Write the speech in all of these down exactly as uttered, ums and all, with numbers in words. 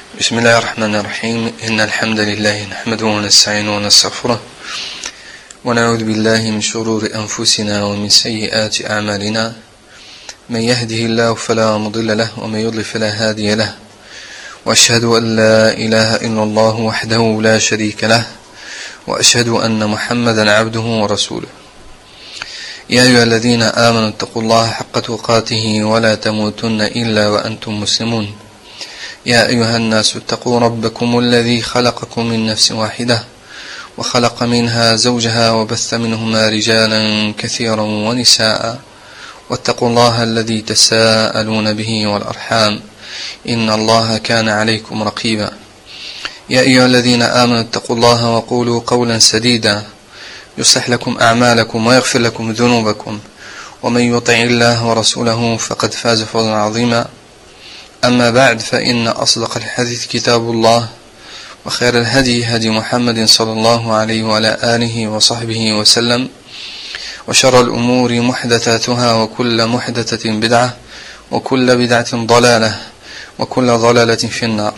بسم الله الرحمن الرحيم. إن الحمد لله نحمده ونستعينه ونستغفره ونعوذ بالله من شرور أنفسنا ومن سيئات أعمالنا. من يهده الله فلا مضل له ومن يضلل فلا هادي له، وأشهد أن لا إله إلا الله وحده لا شريك له، وأشهد أن محمدا عبده ورسوله. يا أيها الذين آمنوا اتقوا الله حق تقاته ولا تموتن إلا وأنتم مسلمون. يا أيها الناس اتقوا ربكم الذي خلقكم من نفس واحدة وخلق منها زوجها وبث منهما رجالا كثيرا ونساء، واتقوا الله الذي تساءلون به والأرحام إن الله كان عليكم رقيبا. يا أيها الذين آمنوا اتقوا الله وقولوا قولا سديدا يصلح لكم أعمالكم ويغفر لكم ذنوبكم، ومن يطع الله ورسوله فقد فاز فوزا عظيما. أما بعد، فإن أصدق الحديث كتاب الله، وخير الهدي هدي محمد صلى الله عليه وعلى آله وصحبه وسلم، وشر الأمور محدثاتها وكل محدثة بدعة وكل بدعة ضلالة وكل ضلالة في النار.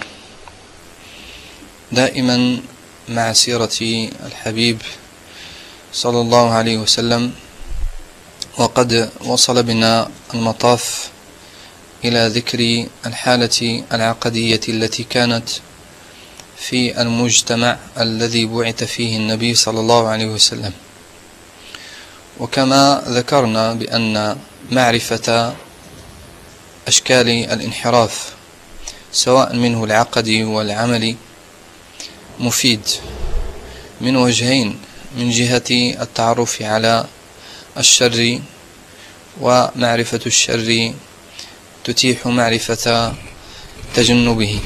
دائما مع سيرة الحبيب صلى الله عليه وسلم، وقد وصل بنا المطاف إلى ذكر الحالة العقدية التي كانت في المجتمع الذي بعث فيه النبي صلى الله عليه وسلم. وكما ذكرنا بأن معرفة أشكال الانحراف سواء منه العقدي والعملي مفيد من وجهين: من جهة التعرف على الشر، ومعرفة الشر تتيح معرفة تجنبه.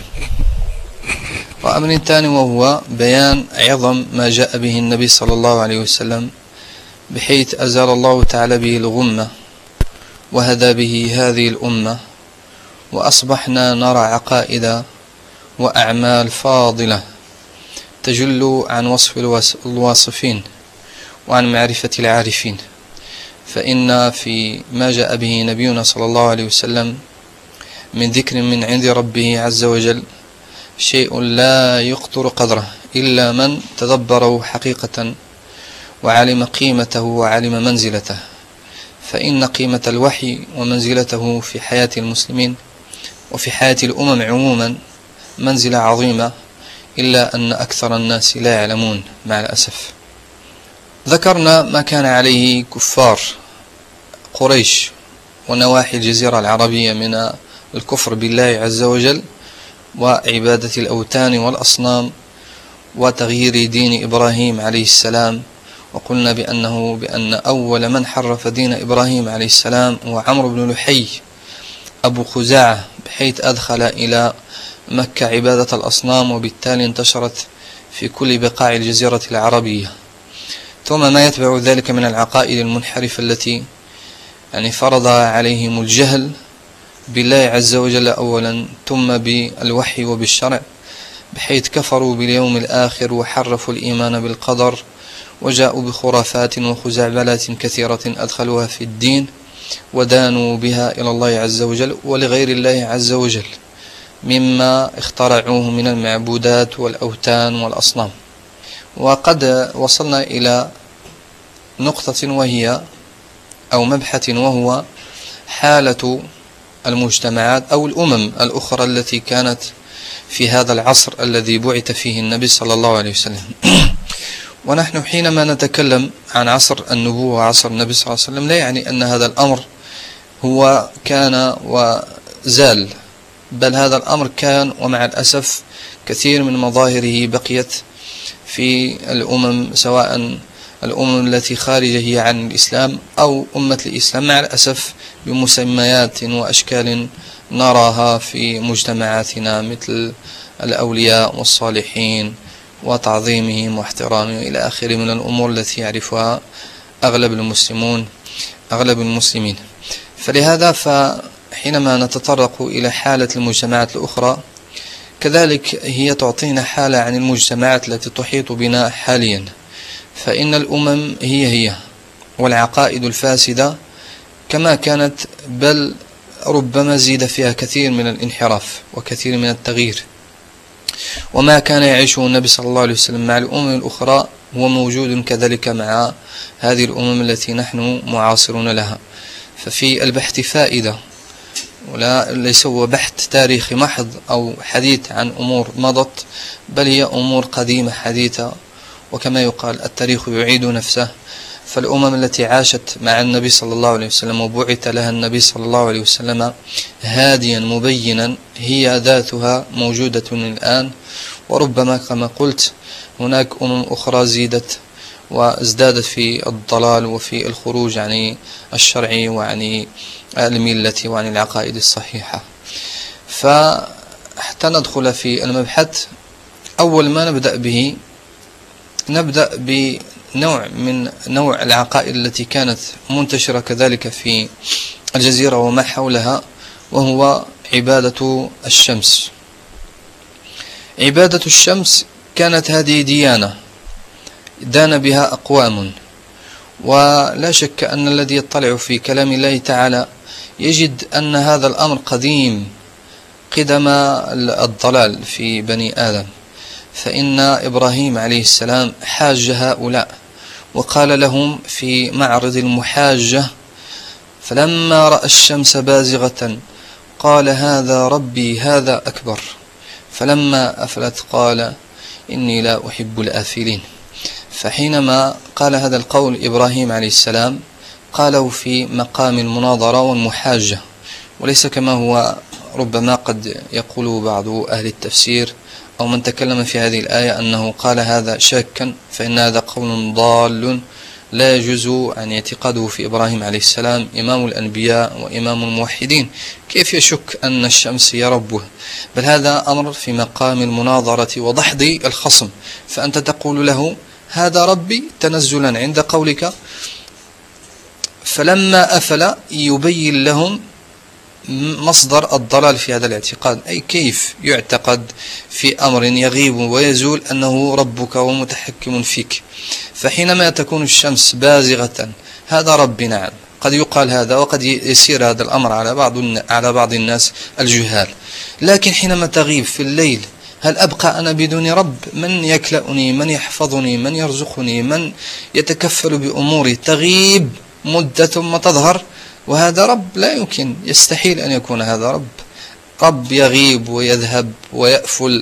وأمر ثاني وهو بيان عظم ما جاء به النبي صلى الله عليه وسلم، بحيث أزال الله تعالى به الغمة وهدى به هذه الأمة، وأصبحنا نرى عقائد وأعمال فاضلة تجل عن وصف الواصفين وعن معرفة العارفين. فإن في ما جاء به نبينا صلى الله عليه وسلم من ذكر من عند ربه عز وجل شيء لا يقدر قدره إلا من تدبره حقيقة وعلم قيمته وعلم منزلته. فإن قيمة الوحي ومنزلته في حياة المسلمين وفي حياة الأمم عموما منزلة عظيمة، إلا أن أكثر الناس لا يعلمون مع الأسف. ذكرنا ما كان عليه كفار قريش ونواحي الجزيرة العربية من الكفر بالله عز وجل وعبادة الأوثان والأصنام وتغيير دين إبراهيم عليه السلام. وقلنا بأنه بأن أول من حرف دين إبراهيم عليه السلام هو عمرو بن لحي أبو خزاعة، بحيث أدخل إلى مكة عبادة الأصنام، وبالتالي انتشرت في كل بقاع الجزيرة العربية. ثم ما يتبع ذلك من العقائد المنحرفة التي يعني فرض عليهم الجهل بالله عز وجل أولا، ثم بالوحي وبالشرع، بحيث كفروا باليوم الآخر وحرفوا الإيمان بالقدر، وجاءوا بخرافات وخزعبلات كثيرة أدخلوها في الدين ودانوا بها إلى الله عز وجل ولغير الله عز وجل مما اخترعوه من المعبودات والأوثان والأصنام. وقد وصلنا إلى نقطة وهي أو مبحث وهو حالة المجتمعات أو الأمم الأخرى التي كانت في هذا العصر الذي بعث فيه النبي صلى الله عليه وسلم. ونحن حينما نتكلم عن عصر النبوة وعصر النبي صلى الله عليه وسلم لا يعني أن هذا الأمر هو كان وزال، بل هذا الأمر كان، ومع الأسف كثير من مظاهره بقيت في الأمم، سواء الأمم التي خارجة عن الإسلام أو أمة الإسلام، مع الأسف بمسميات وأشكال نراها في مجتمعاتنا مثل الأولياء والصالحين وتعظيمهم واحترامهم إلى آخره من الأمور التي يعرفها أغلب المسلمون أغلب المسلمين. فلهذا فحينما نتطرق إلى حالة المجتمعات الأخرى كذلك هي تعطينا حالة عن المجتمعات التي تحيط بنا حاليا. فإن الأمم هي هي والعقائد الفاسدة كما كانت، بل ربما زيد فيها كثير من الانحراف وكثير من التغيير. وما كان يعيشه النبي صلى الله عليه وسلم مع الأمم الأخرى هو موجود كذلك مع هذه الأمم التي نحن معاصرون لها. ففي البحث فائدة، ولا ليس هو بحث تاريخي محض أو حديث عن أمور مضت، بل هي أمور قديمة حديثة، وكما يقال التاريخ يعيد نفسه. فالأمم التي عاشت مع النبي صلى الله عليه وسلم وبعث لها النبي صلى الله عليه وسلم هاديا مبينا هي ذاتها موجودة الآن، وربما كما قلت هناك أمم أخرى زيدت وازدادت في الضلال وفي الخروج عن الشرع وعن الملة وعن العقائد الصحيحة. فحتى ندخل في المبحث، أول ما نبدأ به نبدأ بنوع من نوع العقائد التي كانت منتشرة كذلك في الجزيرة وما حولها، وهو عبادة الشمس. عبادة الشمس كانت هذه ديانة دان بها أقوام، ولا شك أن الذي يطلع في كلام الله تعالى يجد أن هذا الأمر قديم قدم الضلال في بني آدم. فإن إبراهيم عليه السلام حاج هؤلاء وقال لهم في معرض المحاجة: فلما رأى الشمس بازغة قال هذا ربي هذا أكبر، فلما أفلت قال إني لا أحب الآفلين. فحينما قال هذا القول إبراهيم عليه السلام قاله في مقام المناظرة والمحاجة، وليس كما هو ربما قد يقول بعض أهل التفسير أو من تكلم في هذه الآية أنه قال هذا شاكا، فإن هذا قول ضال لا يجوز أن يعتقده في إبراهيم عليه السلام إمام الأنبياء وإمام الموحدين. كيف يشك أن الشمس هي ربه؟ بل هذا أمر في مقام المناظرة وضحض الخصم، فأنت تقول له هذا ربي تنزلا عند قولك. فلما أفل يبين لهم مصدر الضلال في هذا الاعتقاد، أي كيف يعتقد في أمر يغيب ويزول أنه ربك ومتحكم فيك. فحينما تكون الشمس بازغة هذا ربي، نعم قد يقال هذا، وقد يسير هذا الأمر على بعض على بعض الناس الجهال. لكن حينما تغيب في الليل هل أبقى أنا بدون رب؟ من يكلأني، من يحفظني، من يرزقني، من يتكفل بأموري؟ تغيب مدة ثم تظهر، وهذا رب؟ لا يمكن، يستحيل أن يكون هذا رب. رب يغيب ويذهب ويأفل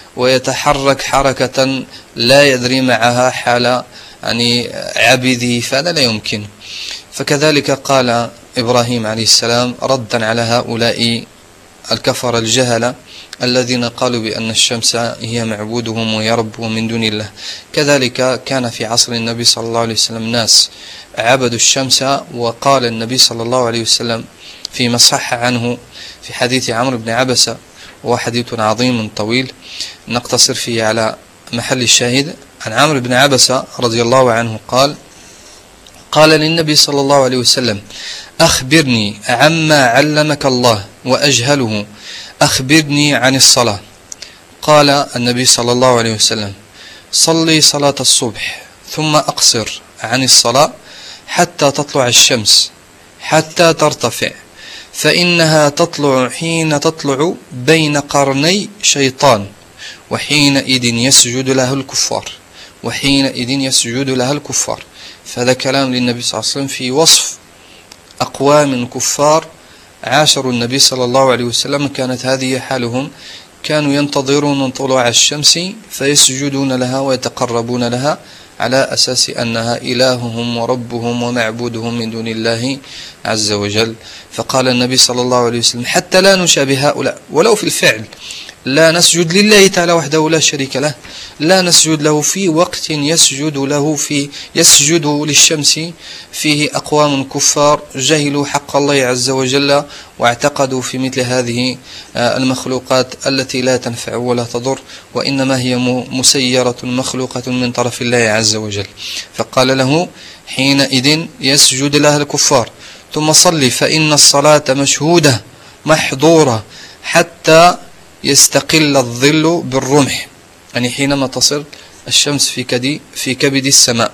ويتحرك حركة لا يدري معها حال يعني عبده، فهذا لا يمكن. فكذلك قال إبراهيم عليه السلام ردا على هؤلاء الكفر الجهلة الذين قالوا بأن الشمس هي معبودهم وهي ربهم من دون الله. كذلك كان في عصر النبي صلى الله عليه وسلم ناس عبدوا الشمس، وقال النبي صلى الله عليه وسلم فيما صح عنه في حديث عمرو بن عبسة، وهو حديث عظيم طويل نقتصر فيه على محل الشاهد. عن عمرو بن عبسة رضي الله عنه قال: قال للنبي صلى الله عليه وسلم: أخبرني عما علمك الله وأجهله، أخبرني عن الصلاة. قال النبي صلى الله عليه وسلم: صلي صلاة الصبح ثم أقصر عن الصلاة حتى تطلع الشمس حتى ترتفع، فإنها تطلع حين تطلع بين قرني شيطان، وحينئذ يسجد لها الكفار وحينئذ يسجد لها الكفار. فهذا كلام للنبي صلى الله عليه وسلم في وصف أقوام كفار عاشروا النبي صلى الله عليه وسلم، كانت هذه حالهم، كانوا ينتظرون طلوع الشمس فيسجدون لها ويتقربون لها على أساس أنها إلههم وربهم ومعبودهم من دون الله عز وجل. فقال النبي صلى الله عليه وسلم: حتى لا نشابه هؤلاء ولو في الفعل، لا نسجد لله تعالى وحده لا شريك له، لا نسجد له في وقت يسجد له في يسجد للشمس فيه أقوام كفار جهلوا حق الله عز وجل، واعتقدوا في مثل هذه المخلوقات التي لا تنفع ولا تضر، وإنما هي مسيرة مخلوقة من طرف الله عز وجل. فقال له: حينئذ يسجد لها الكفار، ثم صلي فإن الصلاة مشهودة محظورة حتى يستقل الظل بالرمح، يعني حينما تصل الشمس في كدي في كبد السماء.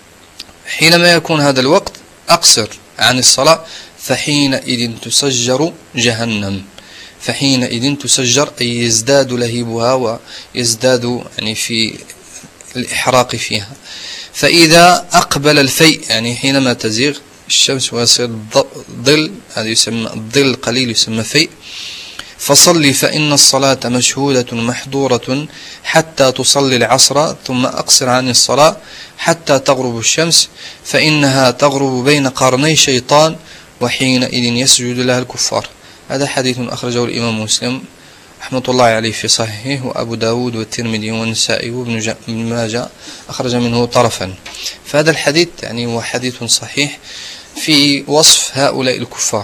حينما يكون هذا الوقت أقصر عن الصلاة، فحينئذ تسجر جهنم، فحينئذ تسجر أي يزداد لهيبها ويزداد يعني في الإحراق فيها. فإذا أقبل الفيء يعني حينما تزيغ الشمس ويصير ظل، هذا يسمى الظل القليل يسمى فيء، فصلي فإن الصلاة مشهودة محظورة حتى تصلي العصر، ثم أقصر عن الصلاة حتى تغرب الشمس فإنها تغرب بين قرني شيطان وحينئذ يسجد لها الكفار. هذا حديث أخرجه الإمام مسلم رحمة الله عليه في صحيحه، وأبو داود والترمذي والنسائي وابن ماجه أخرج منه طرفا. فهذا الحديث يعني هو حديث صحيح في وصف هؤلاء الكفار.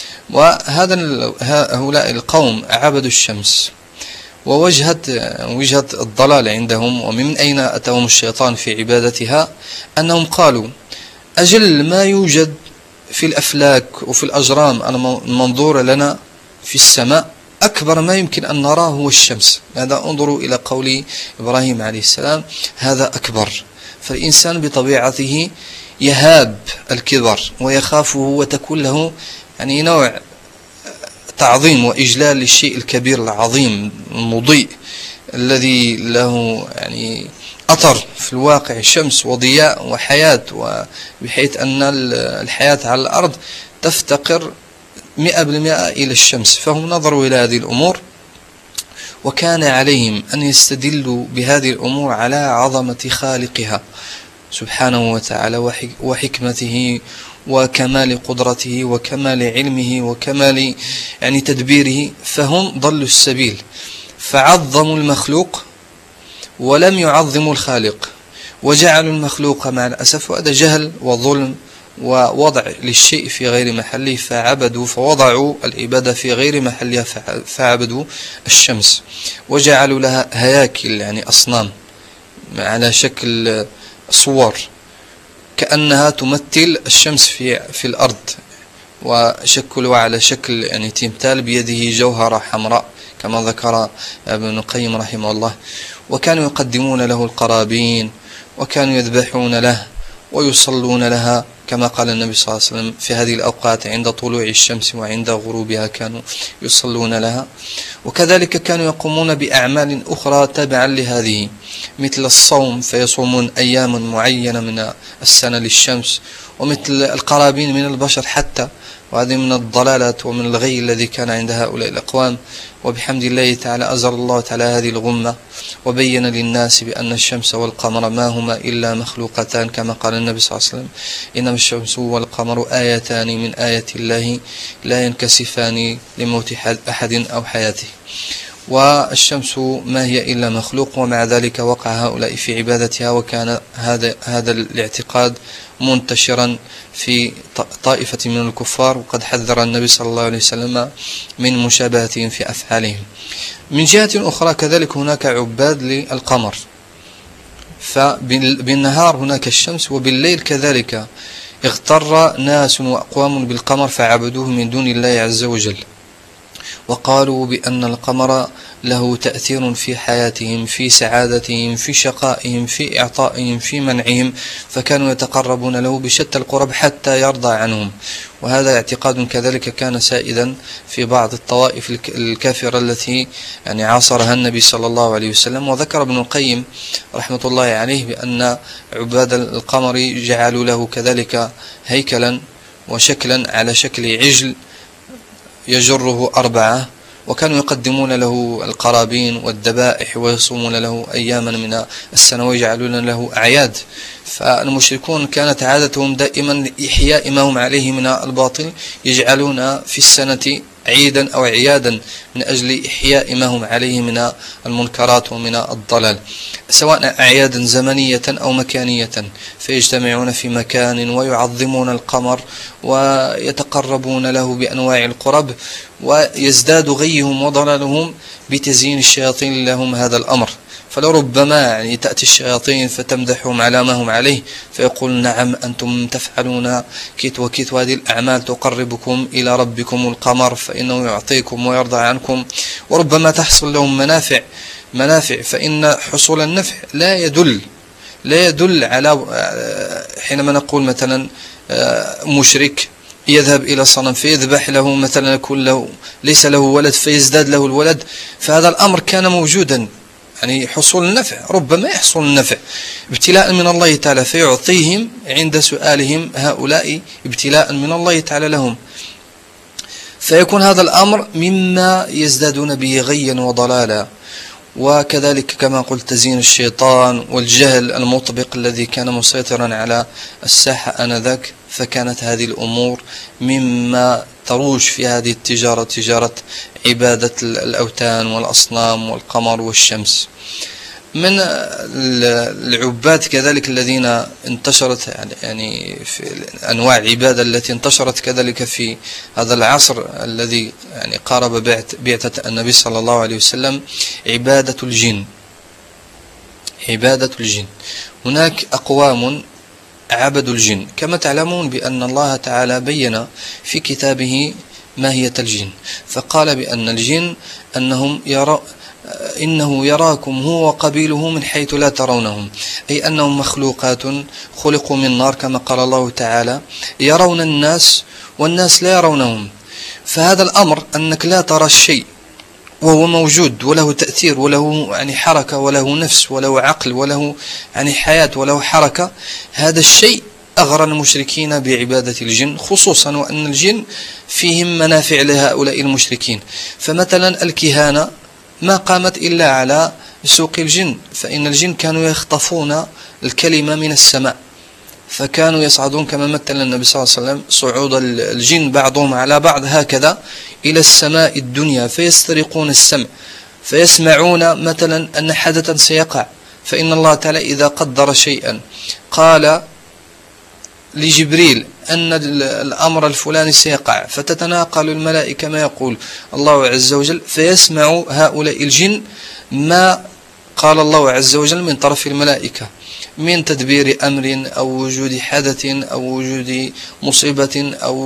وهذا هؤلاء القوم عبدوا الشمس، ووجهة وجهة الضلال عندهم ومن أين أتاهم الشيطان في عبادتها أنهم قالوا أجل ما يوجد في الأفلاك وفي الأجرام المنظورة لنا في السماء أكبر ما يمكن أن نراه هو الشمس. هذا انظروا إلى قول إبراهيم عليه السلام هذا أكبر. فالإنسان بطبيعته يهاب الكبر ويخافه وتكون له يعني نوع تعظيم وإجلال للشيء الكبير العظيم المضيء الذي له يعني أثر في الواقع، شمس وضياء وحياة، وبحيث أن الحياة على الأرض تفتقر مئة بالمئة إلى الشمس. فهم نظروا إلى هذه الأمور وكان عليهم أن يستدلوا بهذه الأمور على عظمة خالقها سبحانه وتعالى وحكمته وكمال قدرته وكمال علمه وكمال يعني تدبيره. فهم ضلوا السبيل فعظموا المخلوق ولم يعظموا الخالق، وجعلوا المخلوق مع الأسف، وهذا جهل وظلم ووضع للشيء في غير محله، فعبدوا فوضعوا العبادة في غير محلها فعبدوا الشمس وجعلوا لها هياكل يعني أصنام على شكل صور كأنها تمثل الشمس في في الأرض، وشكلوا على شكل يعني تمثال بيده جوهرة حمراء كما ذكر ابن القيم رحمه الله. وكانوا يقدمون له القرابين وكانوا يذبحون له ويصلون لها كما قال النبي صلى الله عليه وسلم في هذه الأوقات عند طلوع الشمس وعند غروبها كانوا يصلون لها. وكذلك كانوا يقومون بأعمال أخرى تبعا لهذه مثل الصوم فيصومون أياما معينة من السنة للشمس، ومثل القرابين من البشر حتى، وهذه من الضلالات ومن الغي الذي كان عند هؤلاء الأقوام. وبحمد الله تعالى أزل الله تعالى هذه الغمة وبين للناس بأن الشمس والقمر ما هما إلا مخلوقتان كما قال النبي صلى الله عليه وسلم إنما الشمس والقمر آيتان من آيات الله لا ينكسفان لموت أحد أو حياته. والشمس ما هي إلا مخلوق، ومع ذلك وقع هؤلاء في عبادتها، وكان هذا هذا الاعتقاد منتشرا في طائفة من الكفار، وقد حذر النبي صلى الله عليه وسلم من مشابهتهم في أفعالهم. من جهة أخرى كذلك هناك عباد للقمر، فبالنهار هناك الشمس وبالليل كذلك اغتر ناس وأقوام بالقمر فعبدوه من دون الله عز وجل، وقالوا بأن القمر له تأثير في حياتهم في سعادتهم في شقائهم في إعطائهم في منعهم، فكانوا يتقربون له بشتى القرب حتى يرضى عنهم. وهذا اعتقاد كذلك كان سائدا في بعض الطوائف الكافرة التي يعني عاصرها النبي صلى الله عليه وسلم. وذكر ابن القيم رحمة الله عليه بأن عباد القمر جعلوا له كذلك هيكلا وشكلا على شكل عجل يجره أربعة، وكانوا يقدمون له القرابين والذبائح ويصومون له أياما من السنة ويجعلون له أعياد. فالمشركون كانت عادتهم دائما إحياء ما هم عليه من الباطل، يجعلون في السنة عيدا أو عيادا من أجل إحياء ما هم عليه من المنكرات ومن الضلال، سواء أعيادا زمنية أو مكانية، فيجتمعون في مكان ويعظمون القمر ويتقربون له بأنواع القرب، ويزداد غيهم وضلالهم بتزيين الشياطين لهم هذا الأمر. فلربما يعني تأتي الشياطين فتمدحهم على ما هم عليه فيقول نعم أنتم تفعلون كيت وكيت، وهذه الأعمال تقربكم إلى ربكم القمر فإنه يعطيكم ويرضى عنكم، وربما تحصل لهم منافع منافع فإن حصول النفع لا يدل لا يدل على حينما نقول مثلا مشرك يذهب إلى صنم فيذبح له مثلا، يكون له ليس له ولد فيزداد له الولد، فهذا الأمر كان موجودا، يعني حصول النفع، ربما يحصل النفع ابتلاء من الله تعالى فيعطيهم عند سؤالهم هؤلاء ابتلاء من الله تعالى لهم، فيكون هذا الأمر مما يزدادون به غيا وضلالا. وكذلك كما قلت تزيين الشيطان والجهل المطبق الذي كان مسيطرا على الساحة آنذاك، فكانت هذه الأمور مما تروج في هذه التجارة، تجارة عبادة الأوثان والأصنام والقمر والشمس. من العباد كذلك الذين انتشرت يعني في أنواع العبادة التي انتشرت كذلك في هذا العصر الذي يعني قارب بعثة النبي صلى الله عليه وسلم، عبادة الجن. عبادة الجن، هناك أقوام عبدوا الجن، كما تعلمون بأن الله تعالى بين في كتابه ماهية الجن، فقال بأن الجن أنهم يرى إنه يراكم هو وقبيله من حيث لا ترونهم، أي أنهم مخلوقات خلقوا من نار كما قال الله تعالى، يرون الناس والناس لا يرونهم. فهذا الأمر أنك لا ترى الشيء وهو موجود وله تأثير وله يعني حركة وله نفس وله عقل وله يعني حياة وله حركة، هذا الشيء أغرى المشركين بعبادة الجن خصوصا، وأن الجن فيهم منافع لهؤلاء المشركين. فمثلا الكهانة ما قامت إلا على سوق الجن، فإن الجن كانوا يخطفون الكلمة من السماء، فكانوا يصعدون كما مثل النبي صلى الله عليه وسلم صعود الجن بعضهم على بعض هكذا إلى السماء الدنيا، فيسترقون السمع فيسمعون مثلا أن حدثا سيقع، فإن الله تعالى إذا قدر شيئا قال لجبريل أن الأمر الفلاني سيقع، فتتناقل الملائكة ما يقول الله عز وجل، فيسمع هؤلاء الجن ما قال الله عز وجل من طرف الملائكة من تدبير أمر أو وجود حدث أو وجود مصيبة أو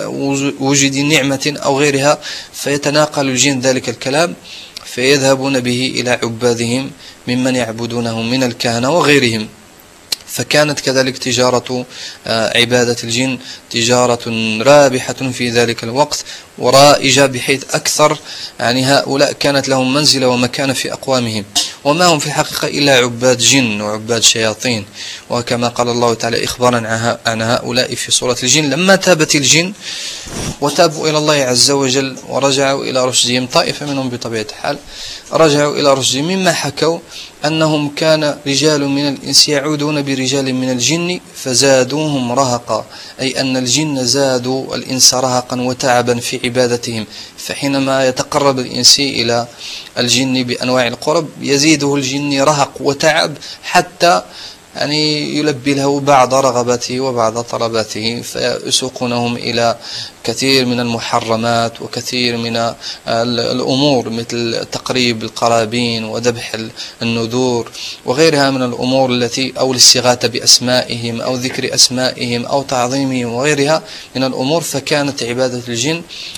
وجود نعمة أو غيرها، فيتناقل الجن ذلك الكلام فيذهبون به إلى عبادهم ممن يعبدونهم من الكهنة وغيرهم. فكانت كذلك تجارة عبادة الجن تجارة رابحة في ذلك الوقت ورائجة، بحيث أكثر يعني هؤلاء كانت لهم منزلة ومكانة في أقوامهم، وما هم في الحقيقة إلا عباد جن وعباد شياطين. وكما قال الله تعالى إخبارا عن هؤلاء في سورة الجن، لما تابت الجن وتابوا إلى الله عز وجل ورجعوا إلى رشدهم، طائفة منهم بطبيعة الحال رجعوا إلى رشدهم، مما حكوا أنهم كان رجال من الإنس يعودون برجال من الجن فزادوهم رهقا، أي أن الجن زادوا الإنس رهقا وتعبا في عبادتهم. فحينما يتقرب الإنسي إلى الجن بأنواع القرب يزيده الجن رهق وتعب حتى يعني يلبي له بعض رغباته وبعض طلباته، فيسوقونهم إلى كثير من المحرمات وكثير من الأمور مثل تقريب القرابين وذبح النذور وغيرها من الأمور التي أو الاستغاثة بأسمائهم أو ذكر أسمائهم أو تعظيمهم وغيرها من الأمور. فكانت عبادة الجن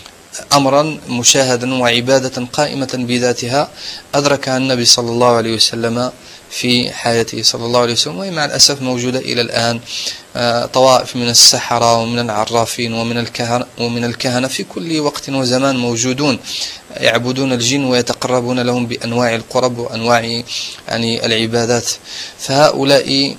أمرا مشاهدا وعبادة قائمة بذاتها أدركها النبي صلى الله عليه وسلم في حياته صلى الله عليه وسلم، وهي مع الأسف موجودة إلى الآن. طوائف من السحرة ومن العرافين ومن الكهنة ومن الكهنة في كل وقت وزمان موجودون يعبدون الجن ويتقربون لهم بأنواع القرب وأنواع يعني العبادات. فهؤلاء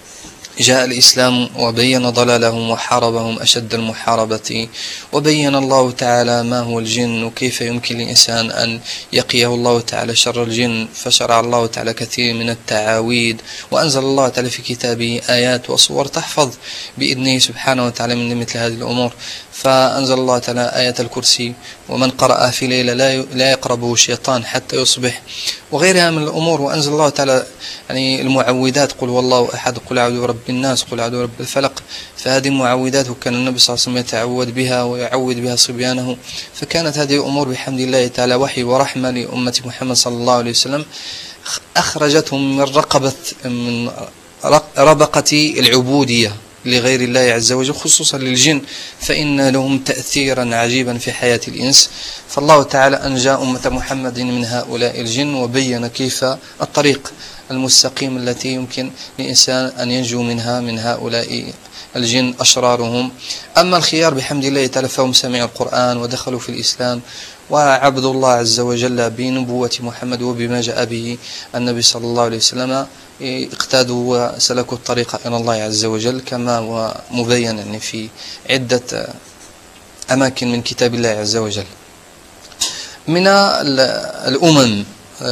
جاء الإسلام وبين ضلالهم وحاربهم أشد المحاربة، وبين الله تعالى ما هو الجن وكيف يمكن للإنسان أن يقيه الله تعالى شر الجن، فشرع الله تعالى كثير من التعاويذ، وأنزل الله تعالى في كتابه آيات وصور تحفظ بإذنه سبحانه وتعالى من مثل هذه الأمور. فأنزل الله تعالى آية الكرسي ومن قرأها في ليلة لا يقربه شيطان حتى يصبح وغيرها من الأمور. وأنزل الله تعالى يعني المعوذات، قل والله أحد، قل أعوذ برب الناس، قل أعوذ برب الفلق. فهذه معوذات وكان النبي صلى الله عليه وسلم يتعوذ بها ويعوذ بها صبيانه. فكانت هذه الأمور بحمد الله تعالى وحي ورحمة لأمة محمد صلى الله عليه وسلم، أخرجتهم من رقبة من ربقة العبودية لغير الله عز وجل، خصوصا للجن، فإن لهم تأثيرا عجيبا في حياة الإنس. فالله تعالى أنجى أمة محمد من هؤلاء الجن، وبين كيف الطريق المستقيم التي يمكن لإنسان أن ينجو منها من هؤلاء الجن أشرارهم. أما الخيار بحمد الله تعالى فهم سمعوا القرآن ودخلوا في الإسلام وعبدوا الله عز وجل بنبوة محمد وبما جاء به النبي صلى الله عليه وسلم، اقتادوا وسلكوا الطريق إلى الله عز وجل كما هو مبين يعني في عدة أماكن من كتاب الله عز وجل. من الأمم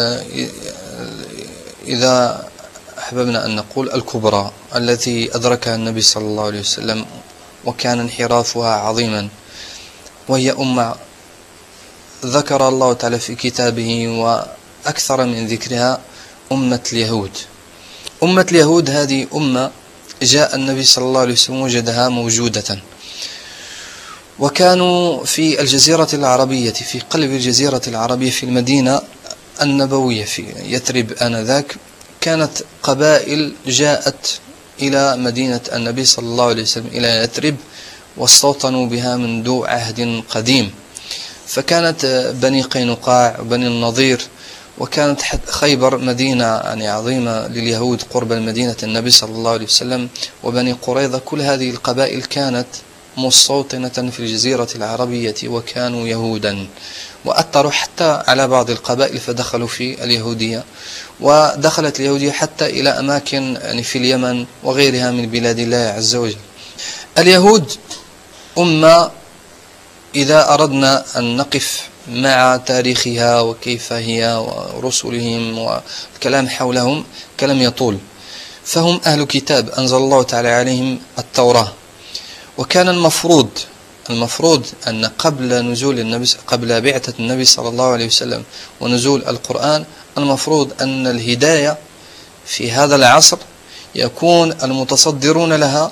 إذا أحببنا أن نقول الكبرى التي أدركها النبي صلى الله عليه وسلم وكان انحرافها عظيما، وهي أمة ذكر الله تعالى في كتابه وأكثر من ذكرها أمة اليهود. أمة اليهود هذه أمة جاء النبي صلى الله عليه وسلم وجدها موجودة، وكانوا في الجزيرة العربية، في قلب الجزيرة العربية في المدينة النبوية في يثرب آنذاك، كانت قبائل جاءت إلى مدينة النبي صلى الله عليه وسلم إلى يثرب واستوطنوا بها منذ عهد قديم. فكانت بني قينقاع وبني النضير، وكانت خيبر مدينة يعني عظيمة لليهود قرب المدينة النبي صلى الله عليه وسلم، وبني قريظة، كل هذه القبائل كانت مستوطنة في الجزيرة العربية وكانوا يهودا، وأثروا حتى على بعض القبائل فدخلوا في اليهودية، ودخلت اليهودية حتى إلى أماكن يعني في اليمن وغيرها من بلاد الله عز وجل. اليهود أمة إذا أردنا أن نقف مع تاريخها وكيف هي ورسلهم والكلام حولهم كلام يطول. فهم أهل كتاب أنزل الله تعالى عليهم التوراة، وكان المفروض المفروض أن قبل نزول النبي قبل بعثة النبي صلى الله عليه وسلم ونزول القرآن، المفروض أن الهداية في هذا العصر يكون المتصدرون لها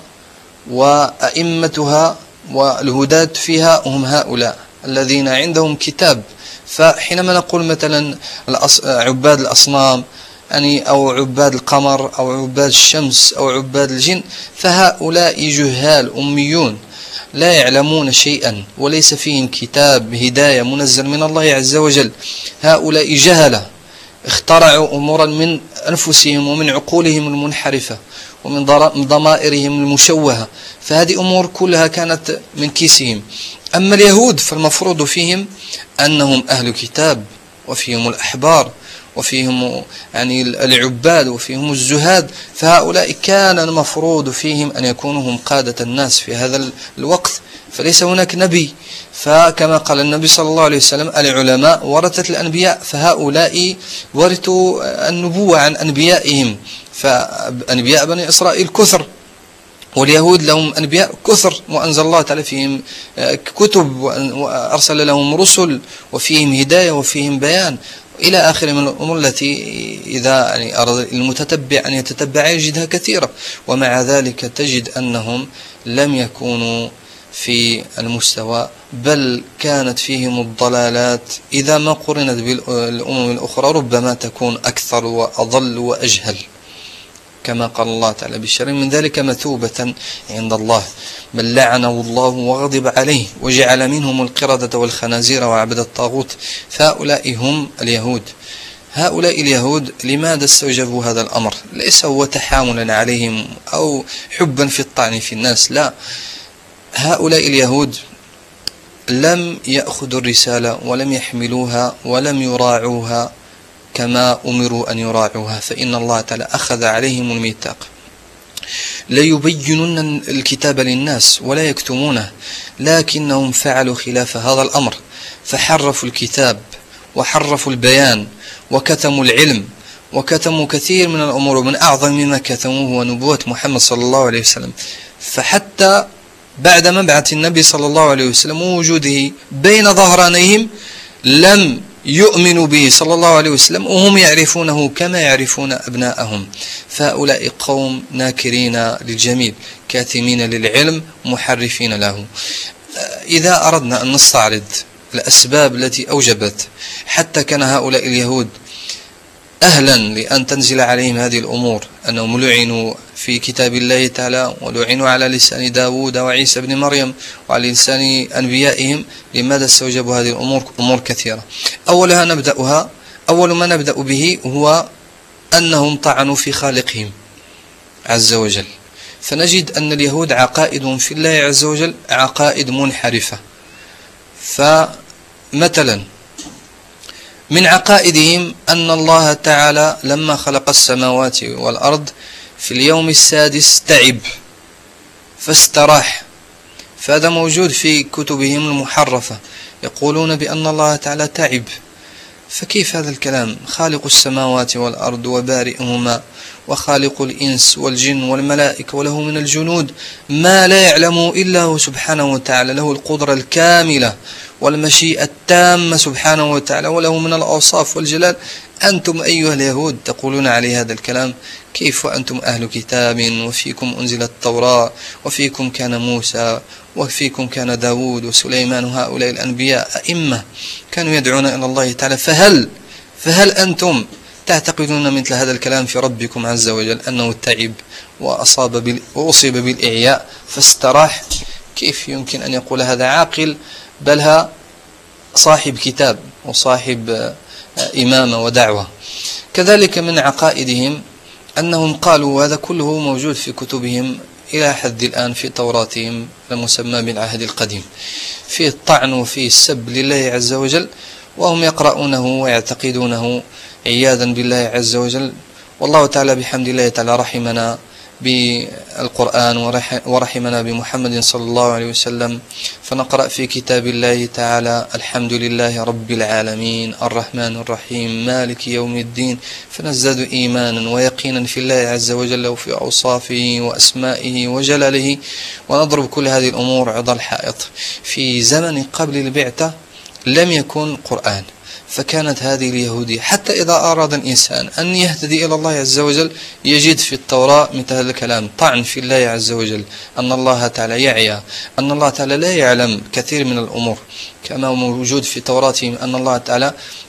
وأئمتها والهداة فيها هم هؤلاء الذين عندهم كتاب. فحينما نقول مثلا عباد الأصنام يعني أو عباد القمر أو عباد الشمس أو عباد الجن، فهؤلاء جهال أميون لا يعلمون شيئا وليس فيهم كتاب هداية منزل من الله عز وجل. هؤلاء جهلة اخترعوا أمورا من أنفسهم ومن عقولهم المنحرفة ومن ضمائرهم المشوهة، فهذه أمور كلها كانت من كيسهم. أما اليهود فالمفروض فيهم أنهم أهل كتاب، وفيهم الأحبار، وفيهم يعني العباد، وفيهم الزهاد، فهؤلاء كان المفروض فيهم أن يكونوا هم قادة الناس في هذا الوقت، فليس هناك نبي. فكما قال النبي صلى الله عليه وسلم العلماء ورثة الأنبياء، فهؤلاء ورثوا النبوة عن أنبيائهم، فأنبياء بني إسرائيل كثر، واليهود لهم أنبياء كثر، وأنزل الله تعالى فيهم كتب وأرسل لهم رسل وفيهم هداية وفيهم بيان إلى آخر من الأمور التي إذا يعني أراد المتتبع أن يتتبع يجدها كثيرة. ومع ذلك تجد أنهم لم يكونوا في المستوى، بل كانت فيهم الضلالات إذا ما قرنت بالأمم الأخرى ربما تكون أكثر وأضل وأجهل، كما قال الله تعالى بالشر من ذلك مثوبة عند الله، بل لعنه الله وغضب عليه وجعل منهم القردة والخنازير وعبد الطاغوت. فهؤلاء هم اليهود. هؤلاء اليهود لماذا استوجبوا هذا الأمر؟ ليس هو تحاملا عليهم أو حبا في الطعن في الناس، لا، هؤلاء اليهود لم يأخذوا الرسالة ولم يحملوها ولم يراعوها كما أمروا أن يراعوها، فإن الله تعالى أخذ عليهم الميثاق ليبينن الكتاب للناس ولا يكتمونه، لكنهم فعلوا خلاف هذا الأمر، فحرفوا الكتاب وحرفوا البيان وكتموا العلم وكتموا كثير من الأمور، ومن أعظم ما كتموه هو نبوة محمد صلى الله عليه وسلم. فحتى بعد مبعث النبي صلى الله عليه وسلم ووجوده بين ظهرانيهم لم يؤمنوا به صلى الله عليه وسلم، وهم يعرفونه كما يعرفون أبناءهم. فهؤلاء قوم ناكرين للجميل كاتمين للعلم محرفين له. إذا أردنا أن نستعرض الأسباب التي أوجبت حتى كان هؤلاء اليهود أهلا لأن تنزل عليهم هذه الأمور، أنهم لعنوا في كتاب الله تعالى، ولعنوا على لسان داود وعيسى بن مريم وعلى لسان أنبيائهم. لماذا استوجبوا هذه الأمور؟ أمور كثيرة. أولها نبدأها أول ما نبدأ به هو أنهم طعنوا في خالقهم عز وجل. فنجد أن اليهود عقائدهم في الله عز وجل عقائد منحرفة. فمثلا من عقائدهم أن الله تعالى لما خلق السماوات والأرض في اليوم السادس تعب فاستراح، فهذا موجود في كتبهم المحرفة، يقولون بأن الله تعالى تعب. فكيف هذا الكلام؟ خالق السماوات والأرض وبارئهما وخالق الإنس والجن والملائكة وله من الجنود ما لا يعلم إلا هو سبحانه وتعالى، له القدرة الكاملة والمشيئة التامة سبحانه وتعالى، وله من الأوصاف والجلال. أنتم أيها اليهود تقولون عليه هذا الكلام؟ كيف وأنتم أهل كتاب وفيكم أنزل التوراة وفيكم كان موسى وفيكم كان داود وسليمان، هؤلاء الأنبياء أئمة كانوا يدعون إلى الله تعالى، فهل فهل أنتم تعتقدون مثل هذا الكلام في ربكم عز وجل أنه تعب وأصاب بال... وأصيب بالإعياء فاستراح؟ كيف يمكن أن يقول هذا عاقل، بل صاحب كتاب وصاحب إمامة ودعوة؟ كذلك من عقائدهم أنهم قالوا، وهذا كله موجود في كتبهم إلى حد الآن في توراتهم المسمى بالعهد القديم، في الطعن وفي السب لله عز وجل، وهم يقرؤونه ويعتقدونه عياذا بالله عز وجل. والله تعالى بحمد الله تعالى رحمنا بالقرآن ورحمنا بمحمد صلى الله عليه وسلم، فنقرأ في كتاب الله تعالى: الحمد لله رب العالمين الرحمن الرحيم مالك يوم الدين، فنزداد إيمانا ويقينا في الله عز وجل وفي أوصافه وأسمائه وجلاله، ونضرب كل هذه الأمور عض الحائط. في زمن قبل البعثة لم يكن قرآن، فكانت هذه اليهودية حتى إذا أراد الإنسان أن يهتدي إلى الله عز وجل يجد في التوراة مثل هذا الكلام، طعن في الله عز وجل، أن الله تعالى يعيا، أن الله تعالى لا يعلم كثير من الأمور، كما موجود في توراتهم أن الله تعالى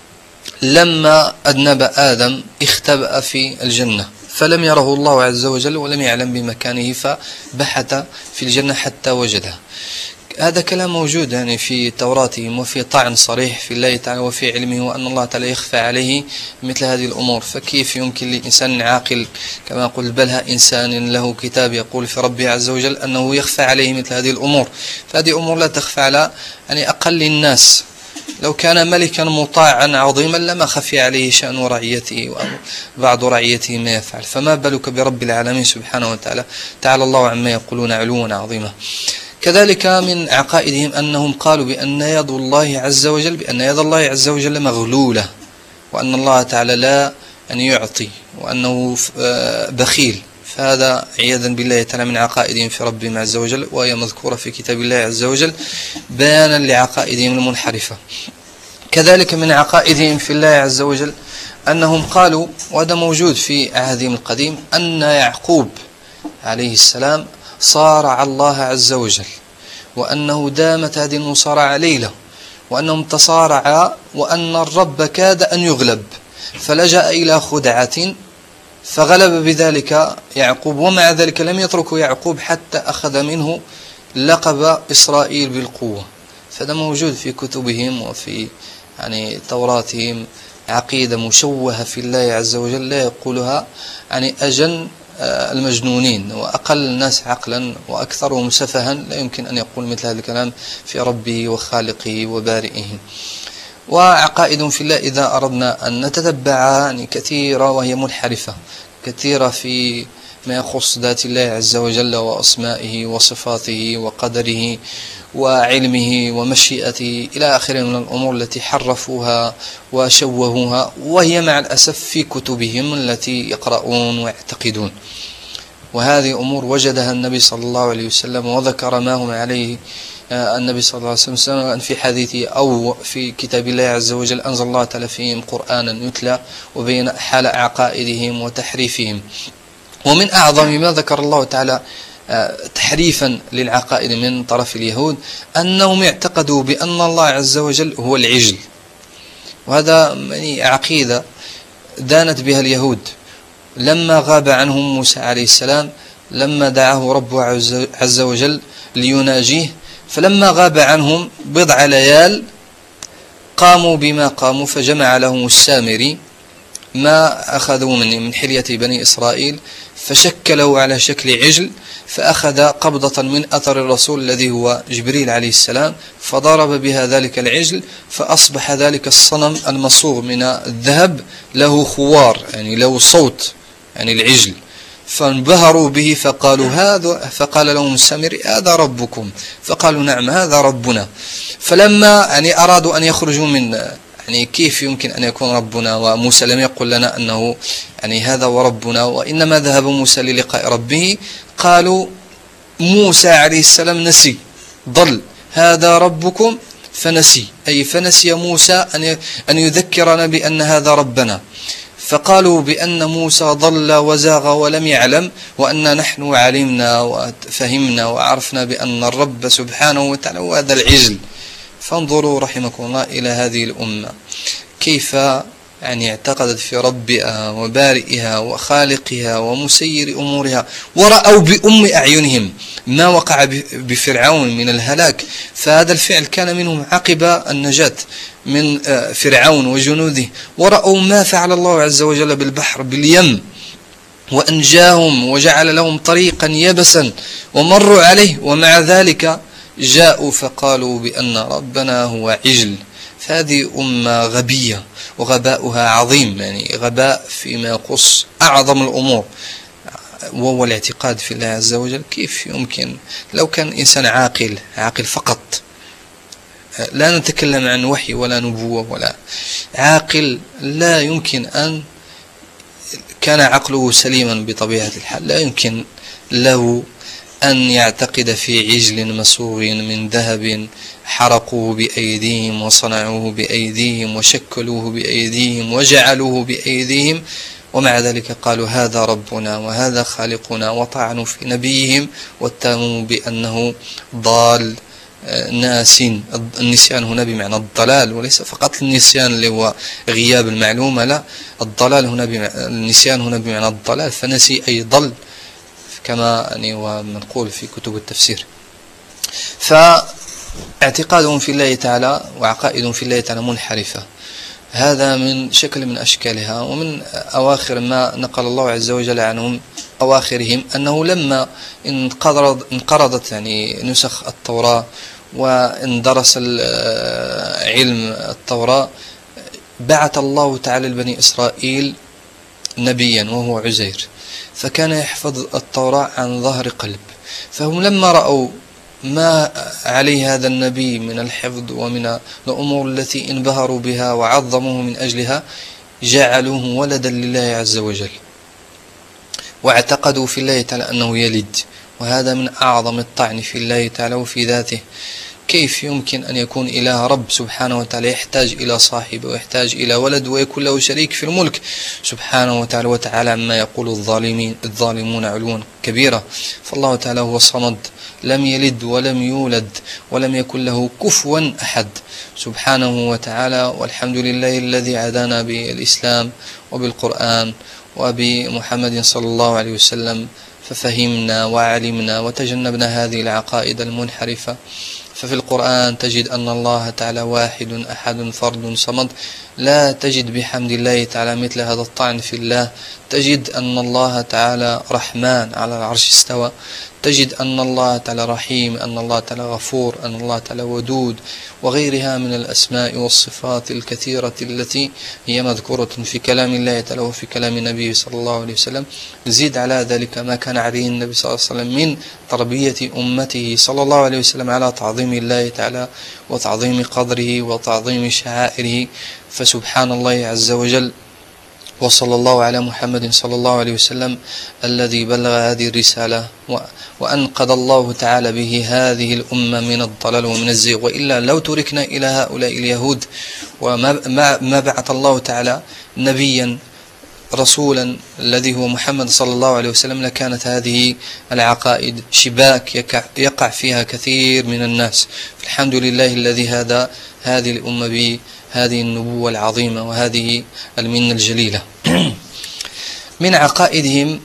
لما أذنب آدم اختبأ في الجنة فلم يره الله عز وجل ولم يعلم بمكانه، فبحث في الجنة حتى وجدها. هذا كلام موجود يعني في توراتهم، وفي طعن صريح في الله تعالى وفي علمه، وأن الله تعالى يخفى عليه مثل هذه الأمور. فكيف يمكن لإنسان عاقل كما قلت بلها إنسان له كتاب يقول في ربه عز وجل أنه يخفى عليه مثل هذه الأمور؟ فهذه أمور لا تخفى على يعني أقل الناس. لو كان ملكا مطاعا عظيما لما خفي عليه شأن رعيته وبعض رعيته ما يفعل، فما بالك برب العالمين سبحانه وتعالى؟ تعالى الله عما يقولون علوا عظيما. كذلك من عقائدهم أنهم قالوا بأن يد الله عز وجل بأن يد الله عز وجل مغلولة، وأن الله تعالى لا أن يعطي، وأنه بخيل. فهذا عياذا بالله تعالى من عقائدهم في ربهم عز وجل، وهي مذكورة في كتاب الله عز وجل بيانا لعقائدهم المنحرفة. كذلك من عقائدهم في الله عز وجل أنهم قالوا، وهذا موجود في عهدهم القديم، أن يعقوب عليه السلام صارع الله عز وجل، وأنه دامت هذه المصارعة ليلة، وأنهم تصارعا، وأن الرب كاد أن يغلب فلجأ إلى خدعة فغلب بذلك يعقوب، ومع ذلك لم يتركوا يعقوب حتى أخذ منه لقب إسرائيل بالقوة. فهذا موجود في كتبهم وفي يعني توراتهم، عقيدة مشوهة في الله عز وجل لا يقولها يعني أجن المجنونين وأقل الناس عقلا وأكثرهم سفها لا يمكن أن يقول مثل هذا الكلام في ربه وخالقه وبارئه. وعقائد في الله إذا أردنا أن نتتبعها يعني كثيرة، وهي منحرفة كثيرة في ما يخص ذات الله عز وجل وأسمائه وصفاته وقدره وعلمه ومشيئته إلى آخره من الأمور التي حرفوها وشوهوها، وهي مع الأسف في كتبهم التي يقرؤون ويعتقدون. وهذه أمور وجدها النبي صلى الله عليه وسلم وذكر ما هم عليه النبي صلى الله عليه وسلم سواء في حديثه أو في كتاب الله عز وجل. أنزل الله تعالى فيهم قرآنا يتلى وبين حال عقائدهم وتحريفهم. ومن أعظم ما ذكر الله تعالى تحريفا للعقائد من طرف اليهود أنهم اعتقدوا بأن الله عز وجل هو العجل، وهذا يعني عقيدة دانت بها اليهود، لما غاب عنهم موسى عليه السلام، لما دعاه ربه عز وجل ليناجيه، فلما غاب عنهم بضع ليال قاموا بما قاموا، فجمع لهم السامري ما أخذوا من من حلية بني إسرائيل فشكله على شكل عجل، فأخذ قبضة من أثر الرسول الذي هو جبريل عليه السلام فضرب بها ذلك العجل، فأصبح ذلك الصنم المصوغ من الذهب له خوار، يعني له صوت، يعني العجل، فانبهروا به فقالوا هذا، فقال لهم السامري هذا ربكم؟ فقالوا نعم هذا ربنا. فلما يعني أرادوا أن يخرجوا من يعني كيف يمكن أن يكون ربنا وموسى لم يقل لنا أنه يعني هذا وربنا، وإنما ذهب موسى للقاء ربه، قالوا موسى عليه السلام نسي، ضل، هذا ربكم فنسي، أي فنسي موسى أن يذكرنا بأن هذا ربنا، فقالوا بأن موسى ضل وزاغ ولم يعلم، وأن نحن علمنا وفهمنا وعرفنا بأن الرب سبحانه وتعالى وهذا العجل. فانظروا رحمكم الله إلى هذه الأمة كيف يعني اعتقدت في ربها وبارئها وخالقها ومسير أمورها، ورأوا بأم أعينهم ما وقع بفرعون من الهلاك، فهذا الفعل كان منهم عقب النجاة من فرعون وجنوده، ورأوا ما فعل الله عز وجل بالبحر باليم وأنجاهم وجعل لهم طريقا يبسا ومروا عليه، ومع ذلك جاءوا فقالوا بأن ربنا هو عجل. فهذه أمة غبية وغباؤها عظيم، يعني غباء فيما يخص أعظم الأمور وهو الاعتقاد في الله عز وجل. كيف يمكن لو كان إنسان عاقل عاقل فقط، لا نتكلم عن وحي ولا نبوة ولا عاقل، لا يمكن أن كان عقله سليما بطبيعة الحال، لا يمكن له أن يعتقد في عجل مسوغ من ذهب حرقوه بأيديهم وصنعوه بأيديهم وشكلوه بأيديهم وجعلوه بأيديهم، ومع ذلك قالوا هذا ربنا وهذا خالقنا، وطعنوا في نبيهم واتهموا بأنه ضال ناس. النسيان هنا بمعنى الضلال، وليس فقط النسيان اللي هو غياب المعلومة، لا، الضلال هنا بمعنى النسيان هنا بمعنى الضلال، فنسي أي ضل كما يعني ومنقول في كتب التفسير. فاعتقادهم في الله تعالى وعقائدهم في الله تعالى منحرفة، هذا من شكل من أشكالها. ومن أواخر ما نقل الله عز وجل عنهم أواخرهم أنه لما انقرضت يعني نسخ التوراة واندرس علم التوراة، بعث الله تعالى لبني إسرائيل نبيا وهو عزير، فكان يحفظ التوراة عن ظهر قلب، فهم لما رأوا ما عليه هذا النبي من الحفظ ومن الأمور التي انبهروا بها وعظموه من أجلها، جعلوه ولدا لله عز وجل، واعتقدوا في الله تعالى أنه يلد، وهذا من أعظم الطعن في الله تعالى وفي ذاته. كيف يمكن أن يكون إله رب سبحانه وتعالى يحتاج إلى صاحب ويحتاج إلى ولد ويكون له شريك في الملك سبحانه وتعالى وتعالى عما يقول الظالمين الظالمون علوا كبيرا. فالله تعالى هو الصمد، لم يلد ولم يولد ولم يكن له كفوا أحد سبحانه وتعالى. والحمد لله الذي عدانا بالإسلام وبالقرآن وبمحمد صلى الله عليه وسلم، ففهمنا وعلمنا وتجنبنا هذه العقائد المنحرفة. ففي القرآن تجد أن الله تعالى واحد أحد فرد صمد، لا تجد بحمد الله تعالى مثل هذا الطعن في الله. تجد أن الله تعالى رحمن على العرش استوى، تجد أن الله تعالى رحيم، أن الله تعالى غفور، أن الله تعالى ودود، وغيرها من الأسماء والصفات الكثيرة التي هي مذكورة في كلام الله تعالى وفي كلام النبي صلى الله عليه وسلم. زيد على ذلك ما كان عليه النبي صلى الله عليه وسلم من تربية أمته صلى الله عليه وسلم على تعظيم الله تعالى وتعظيم قدره وتعظيم شعائره. فسبحان الله عز وجل، وصلى الله على محمد صلى الله عليه وسلم الذي بلغ هذه الرسالة وأنقذ الله تعالى به هذه الأمة من الضلال ومن الزيغ. وإلا لو تركنا إلى هؤلاء اليهود وما ما بعث الله تعالى نبيا رسولا الذي هو محمد صلى الله عليه وسلم، لكانت هذه العقائد شباك يقع فيها كثير من الناس. الحمد لله الذي هذا هذه الأمة بهذه النبوة العظيمة وهذه المنة الجليلة. من عقائدهم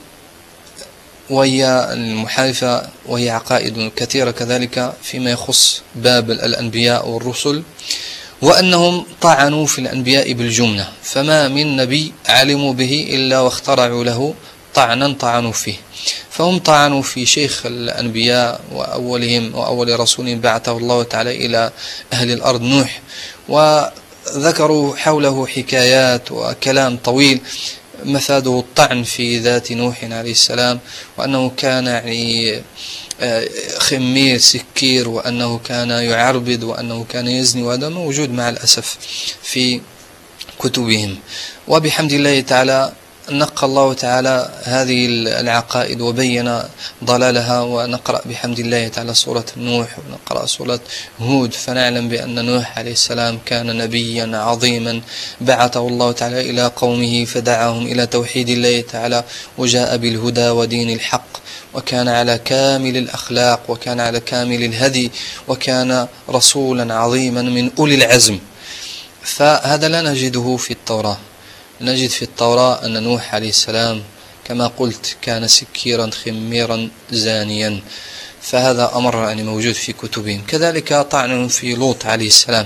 وهي المحالفة، وهي عقائد كثيرة كذلك فيما يخص باب الأنبياء والرسل، وأنهم طعنوا في الأنبياء بالجملة، فما من نبي علموا به إلا واخترعوا له طعنا طعنوا فيه. فهم طعنوا في شيخ الأنبياء وأولهم وأول رسول بعثه الله تعالى إلى أهل الأرض نوح، وذكروا حوله حكايات وكلام طويل مفاده الطعن في ذات نوح عليه السلام، وأنه كان يعني خمير سكير، وأنه كان يعربد، وأنه كان يزني، وهذا موجود مع الأسف في كتبهم. وبحمد الله تعالى نقى الله تعالى هذه العقائد وبين ضلالها، ونقرأ بحمد الله تعالى سورة نوح ونقرأ سورة هود، فنعلم بأن نوح عليه السلام كان نبيا عظيما بعثه الله تعالى إلى قومه فدعاهم إلى توحيد الله تعالى، وجاء بالهدى ودين الحق، وكان على كامل الأخلاق، وكان على كامل الهدي، وكان رسولا عظيما من أولي العزم. فهذا لا نجده في التوراة. نجد في التوراة أن نوح عليه السلام كما قلت كان سكيرا خميرا زانيا، فهذا أمر يعني موجود في كتبهم. كذلك طعنهم في لوط عليه السلام،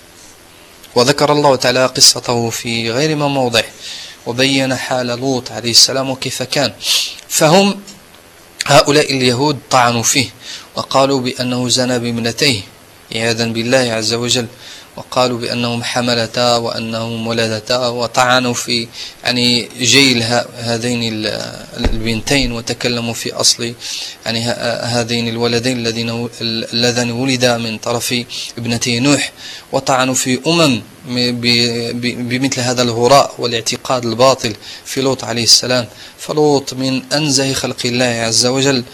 وذكر الله تعالى قصته في غير ما موضع، وبين حال لوط عليه السلام وكيف كان. فهم هؤلاء اليهود طعنوا فيه وقالوا بأنه زنى بابنتيه عياذا بالله عز وجل، وقالوا بأنهم حملتا وأنهم ولدتا، وطعنوا في يعني جيل هذين البنتين، وتكلموا في أصل يعني هذين الولدين الذين اللذان ولدا من طرف ابنتي نوح، وطعنوا في أمم بمثل هذا الهراء والاعتقاد الباطل في لوط عليه السلام. فلوط من أنزه خلق الله عز وجل،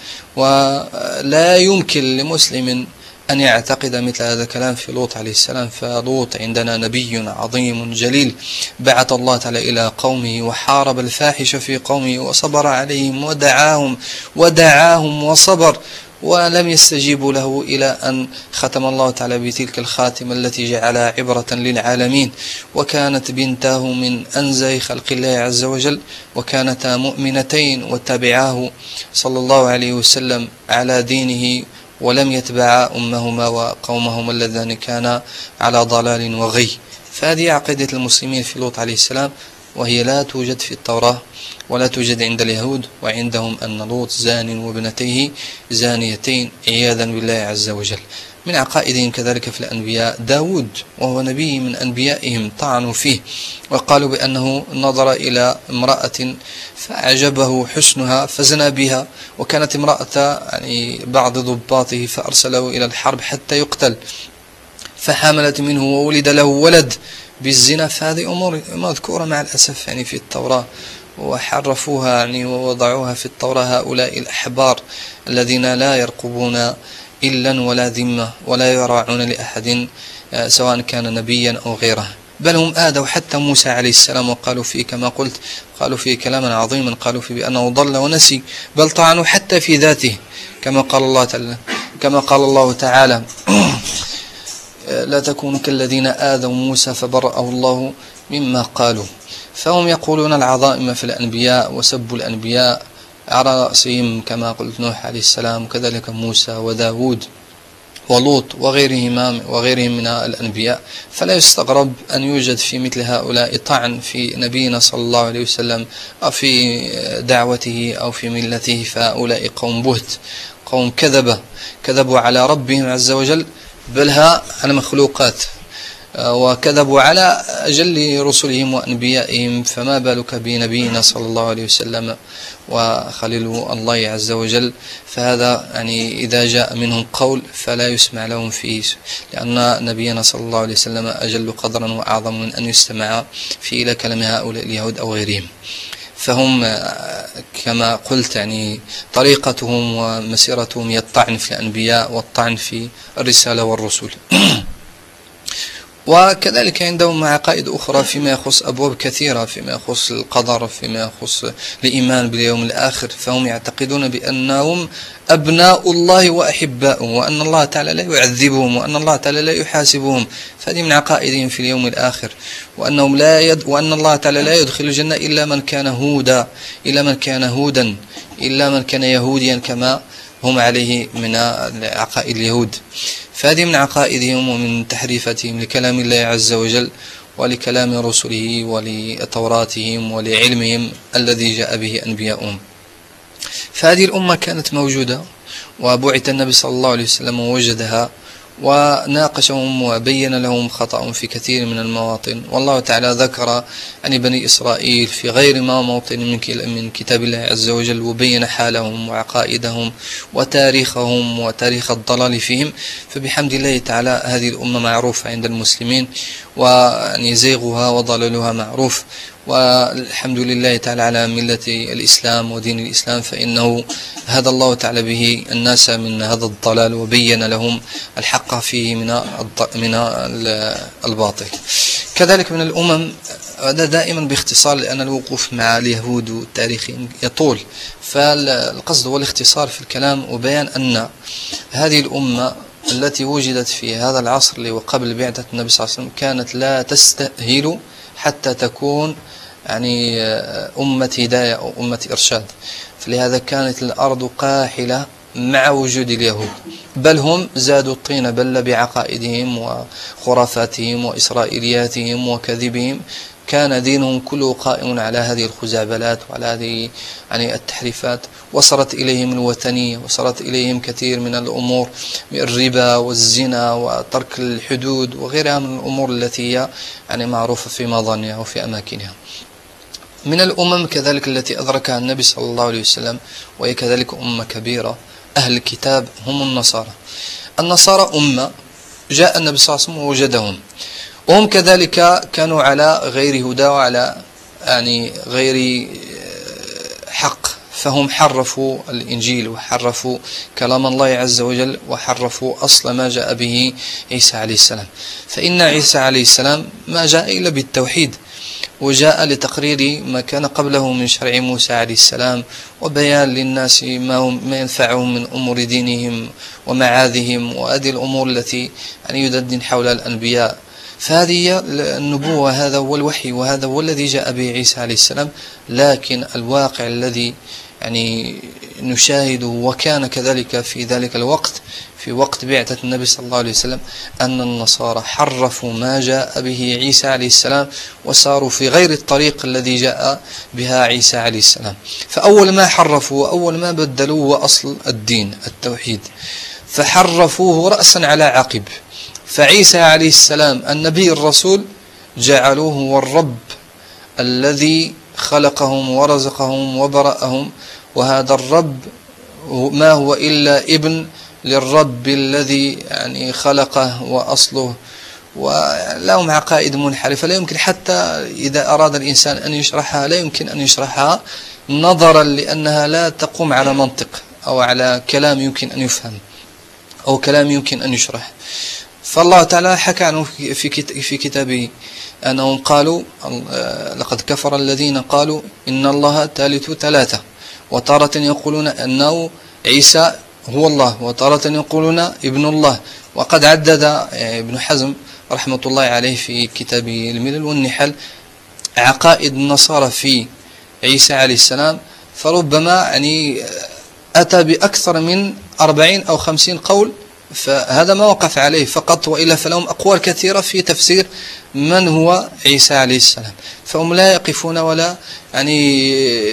ولا يمكن لمسلم أن يعتقد مثل هذا الكلام في لوط عليه السلام. فلوط عندنا نبي عظيم جليل بعث الله تعالى إلى قومه، وحارب الفاحش في قومه، وصبر عليهم ودعاهم ودعاهم وصبر، ولم يستجيبوا له إلى أن ختم الله تعالى بتلك الخاتمة التي جعلها عبرة للعالمين. وكانت بنته من أنزه خلق الله عز وجل، وكانتا مؤمنتين، وتبعاه صلى الله عليه وسلم على دينه، ولم يتبعا أمهما وقومهما اللذان كانا على ضلال وغي. فهذه عقيدة المسلمين في لوط عليه السلام، وهي لا توجد في التوراة ولا توجد عند اليهود، وعندهم أن لوط زان وابنتيه زانيتين عياذا بالله عز وجل. من عقائدهم كذلك في الأنبياء داود، وهو نبي من أنبيائهم، طعنوا فيه وقالوا بأنه نظر إلى امرأة فأعجبه حسنها فزنى بها، وكانت امرأة يعني بعض ضباطه فأرسله إلى الحرب حتى يقتل، فحملت منه وولد له ولد بالزنا. فهذه أمور مذكورة مع الأسف يعني في التوراة، وحرفوها يعني ووضعوها في التوراة هؤلاء الأحبار الذين لا يرقبون إلا ولا ذمة، ولا يراعون لأحد سواء كان نبيا أو غيره. بل هم آذوا حتى موسى عليه السلام، وقالوا فيه كما قلت، قالوا فيه كلاما عظيما، قالوا فيه بأنه ضل ونسي، بل طعنوا حتى في ذاته، كما قال الله تعالى كما قال الله تعالى لا تكونوا كالذين آذوا موسى فبرأه الله مما قالوا. فهم يقولون العظائم في الأنبياء وسبوا الأنبياء، على رأسهم كما قلت نوح عليه السلام، وكذلك موسى وداود ولوط وغيرهما وغيرهم من الأنبياء. فلا يستغرب أن يوجد في مثل هؤلاء طعن في نبينا صلى الله عليه وسلم أو في دعوته أو في ملته. فهؤلاء قوم بهت، قوم كذبة، كذبوا على ربهم عز وجل، بلها على مخلوقات، وكذبوا على أجل رسلهم وأنبيائهم، فما بالك بنبينا صلى الله عليه وسلم وخليل الله عز وجل. فهذا يعني إذا جاء منهم قول فلا يسمع لهم فيه، لأن نبينا صلى الله عليه وسلم أجل قدرا وأعظم من أن يستمع في إلى كلام هؤلاء اليهود أو غيرهم. فهم كما قلت يعني طريقتهم ومسيرتهم هي الطعن في الأنبياء والطعن في الرسالة والرسل. وكذلك عندهم عقائد أخرى فيما يخص أبواب كثيرة، فيما يخص القدر، فيما يخص الإيمان باليوم الآخر. فهم يعتقدون بأنهم أبناء الله وأحباؤه، وأن الله تعالى لا يعذبهم، وأن الله تعالى لا يحاسبهم. فهذه من عقائدهم في اليوم الآخر، وأنهم لا يد وأن الله تعالى لا يدخل الجنة إلا من كان هودا إلا من كان هودا إلا من كان يهوديا كما هم عليه من عقائد اليهود. فهذه من عقائدهم ومن تحريفتهم لكلام الله عز وجل ولكلام رسله ولتوراتهم ولعلمهم الذي جاء به أنبياؤهم. فهذه الأمة كانت موجودة، وبعث النبي صلى الله عليه وسلم ووجدها وناقشهم وبين لهم خطأهم في كثير من المواطن. والله تعالى ذكر عن بني إسرائيل في غير ما موطن من كتاب الله عز وجل، وبين حالهم وعقائدهم وتاريخهم وتاريخ الضلال فيهم. فبحمد الله تعالى هذه الأمة معروفة عند المسلمين، ويعني زيغها وضلالها معروف، والحمد لله تعالى على ملة الإسلام ودين الإسلام، فإنه هدى الله تعالى به الناس من هذا الضلال وبين لهم الحق فيه من من الباطل. كذلك من الأمم، هذا دائما باختصار لأن الوقوف مع اليهود والتاريخ يطول، فالقصد هو الاختصار في الكلام وبيان أن هذه الأمة التي وجدت في هذا العصر وقبل بعثة النبي صلى الله عليه وسلم كانت لا تستأهل حتى تكون يعني أمة هداية أو أمة إرشاد. فلهذا كانت الأرض قاحلة مع وجود اليهود، بل هم زادوا الطين بل بعقائدهم وخرافاتهم وإسرائيلياتهم وكذبهم. كان دينهم كله قائم على هذه الخزعبلات وعلى هذه يعني التحريفات، وصلت إليهم الوثنية، وصلت إليهم كثير من الأمور من الربا والزنا وترك الحدود وغيرها من الأمور التي هي يعني معروفة في مظانها وفي أماكنها. من الأمم كذلك التي أدركها النبي صلى الله عليه وسلم، وهي كذلك أمة كبيرة، أهل الكتاب هم النصارى. النصارى أمة جاء النبي صلى الله عليه وسلم ووجدهم، وهم كذلك كانوا على غير هدى وعلى يعني غير حق، فهم حرفوا الإنجيل وحرفوا كلام الله عز وجل وحرفوا أصل ما جاء به عيسى عليه السلام. فإن عيسى عليه السلام ما جاء إلا بالتوحيد، وجاء لتقرير ما كان قبله من شرع موسى عليه السلام، وبيان للناس ما ما ينفعهم من أمور دينهم ومعاذهم، وهذه الأمور التي يعني يدندن حولها الأنبياء. فهذه النبوة، هذا هو الوحي، وهذا هو الذي جاء به عيسى عليه السلام. لكن الواقع الذي يعني نشاهده وكان كذلك في ذلك الوقت، في وقت بعثة النبي صلى الله عليه وسلم، أن النصارى حرفوا ما جاء به عيسى عليه السلام وصاروا في غير الطريق الذي جاء بها عيسى عليه السلام. فأول ما حرفوا وأول ما بدلوا هو أصل الدين التوحيد، فحرفوه رأسا على عقب. فعيسى عليه السلام النبي الرسول جعلوه هو الرب الذي خلقهم ورزقهم وبرأهم، وهذا الرب ما هو إلا ابن للرب الذي يعني خلقه وأصله. ولهم عقائد منحرفة لا يمكن حتى إذا أراد الإنسان أن يشرحها لا يمكن أن يشرحها نظرا لأنها لا تقوم على منطق أو على كلام يمكن أن يفهم أو كلام يمكن أن يشرح. فالله تعالى حكى عنه في كتابه أنهم قالوا لقد كفر الذين قالوا إن الله ثالث ثلاثة، وتارة يقولون أنه عيسى هو الله، وتارة يقولون ابن الله. وقد عدد ابن حزم رحمة الله عليه في كتابه الملل والنحل عقائد النصارى في عيسى عليه السلام، فربما يعني أتى بأكثر من أربعين أو خمسين قول. فهذا ما وقف عليه فقط، وإلا فلهم أقوال كثيرة في تفسير من هو عيسى عليه السلام. فهم لا يقفون ولا يعني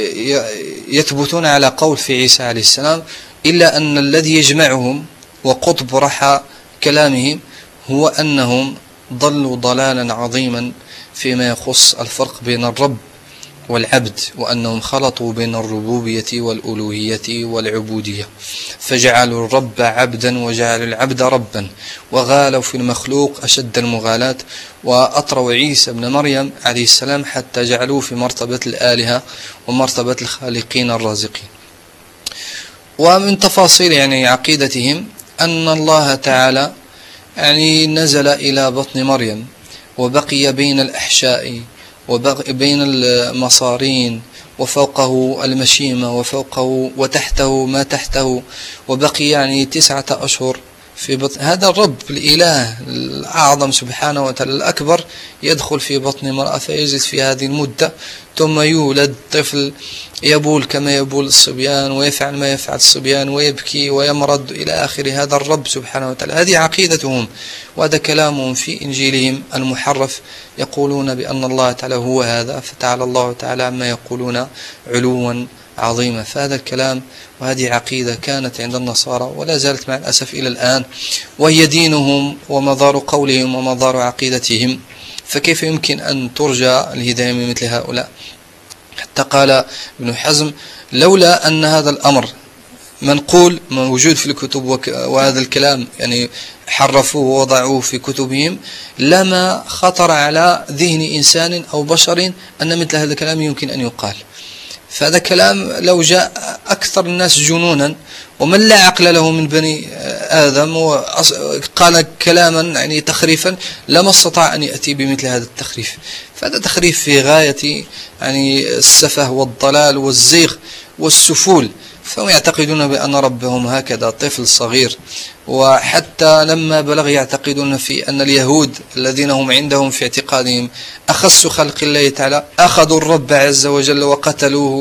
يثبتون على قول في عيسى عليه السلام، إلا أن الذي يجمعهم وقطب رحى كلامهم هو أنهم ضلوا ضلالا عظيما فيما يخص الفرق بين الرب والعبد، وأنهم خلطوا بين الربوبية والألوهية والعبودية، فجعلوا الرب عبدا وجعلوا العبد ربا، وغالوا في المخلوق أشد المغالاة، وأطروا عيسى بن مريم عليه السلام حتى جعلوه في مرتبة الآلهة ومرتبة الخالقين الرازقين. ومن تفاصيل يعني عقيدتهم أن الله تعالى يعني نزل إلى بطن مريم وبقي بين الأحشاء وبين المصارين، وفوقه المشيمة، وفوقه وتحته ما تحته، وبقي يعني تسعة أشهر في بطن هذا الرب الإله الأعظم سبحانه وتعالى الأكبر، يدخل في بطن امرأة فيجلس في هذه المدة، ثم يولد طفل يبول كما يبول الصبيان، ويفعل ما يفعل الصبيان، ويبكي ويمرض إلى آخر. هذا الرب سبحانه وتعالى، هذه عقيدتهم، وهذا كلامهم في إنجيلهم المحرف، يقولون بأن الله تعالى هو هذا، فتعالى الله تعالى عما يقولون علوا عظيما. فهذا الكلام وهذه عقيدة كانت عند النصارى ولا زالت مع الأسف إلى الآن، وهي دينهم ومدار قولهم ومدار عقيدتهم. فكيف يمكن أن ترجى الهداية من مثل هؤلاء؟ حتى قال ابن حزم: لولا أن هذا الأمر منقول موجود في الكتب، وهذا الكلام يعني حرفوه ووضعوه في كتبهم، لما خطر على ذهن إنسان أو بشر أن مثل هذا الكلام يمكن أن يقال. فهذا كلام لو جاء أكثر الناس جنونا ومن لا عقل له من بني آدم وقال كلاما يعني تخريفا، لما استطاع أن يأتي بمثل هذا التخريف. فهذا تخريف في غاية يعني السفه والضلال والزيغ والسفول. فهم يعتقدون بأن ربهم هكذا طفل صغير، وحتى لما بلغ يعتقدون في أن اليهود الذين هم عندهم في اعتقادهم أخص خلق الله تعالى أخذوا الرب عز وجل وقتلوه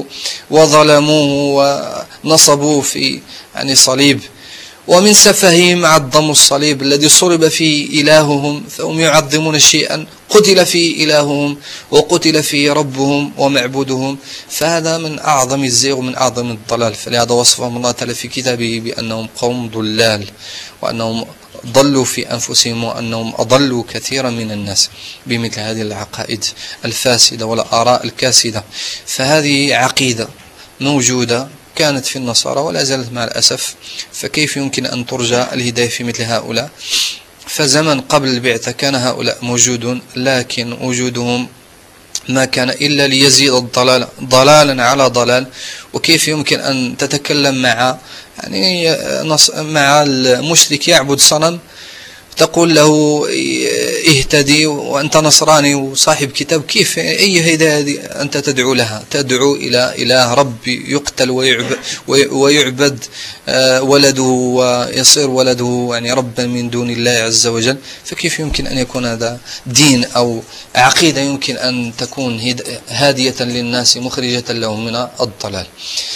وظلموه ونصبوه في يعني صليب، ومن سفههم عظموا الصليب الذي صلب فيه إلههم، فهم يعظمون شيئا قتل فيه إلههم وقتل فيه ربهم ومعبودهم. فهذا من أعظم الزيغ ومن أعظم الضلال. فلهذا وصفهم الله تعالى في كتابه بأنهم قوم ضلال، وأنهم ضلوا في أنفسهم، وأنهم أضلوا كثيرا من الناس بمثل هذه العقائد الفاسدة والآراء الكاسدة. فهذه عقيدة موجودة كانت في النصارى ولا زالت مع الأسف. فكيف يمكن أن ترجى الهداية في مثل هؤلاء؟ فزمن قبل البعثة كان هؤلاء موجودون، لكن وجودهم ما كان إلا ليزيد الضلال ضلالا على ضلال. وكيف يمكن أن تتكلم مع يعني مع المشرك يعبد صنم تقول له اهتدي وأنت نصراني وصاحب كتاب؟ كيف أي هداية أنت تدعو لها؟ تدعو إلى إله رب يقتل ويعبد, ويعبد ولده ويصير ولده يعني ربا من دون الله عز وجل. فكيف يمكن أن يكون هذا دين أو عقيدة يمكن أن تكون هادية للناس مخرجة لهم من الضلال؟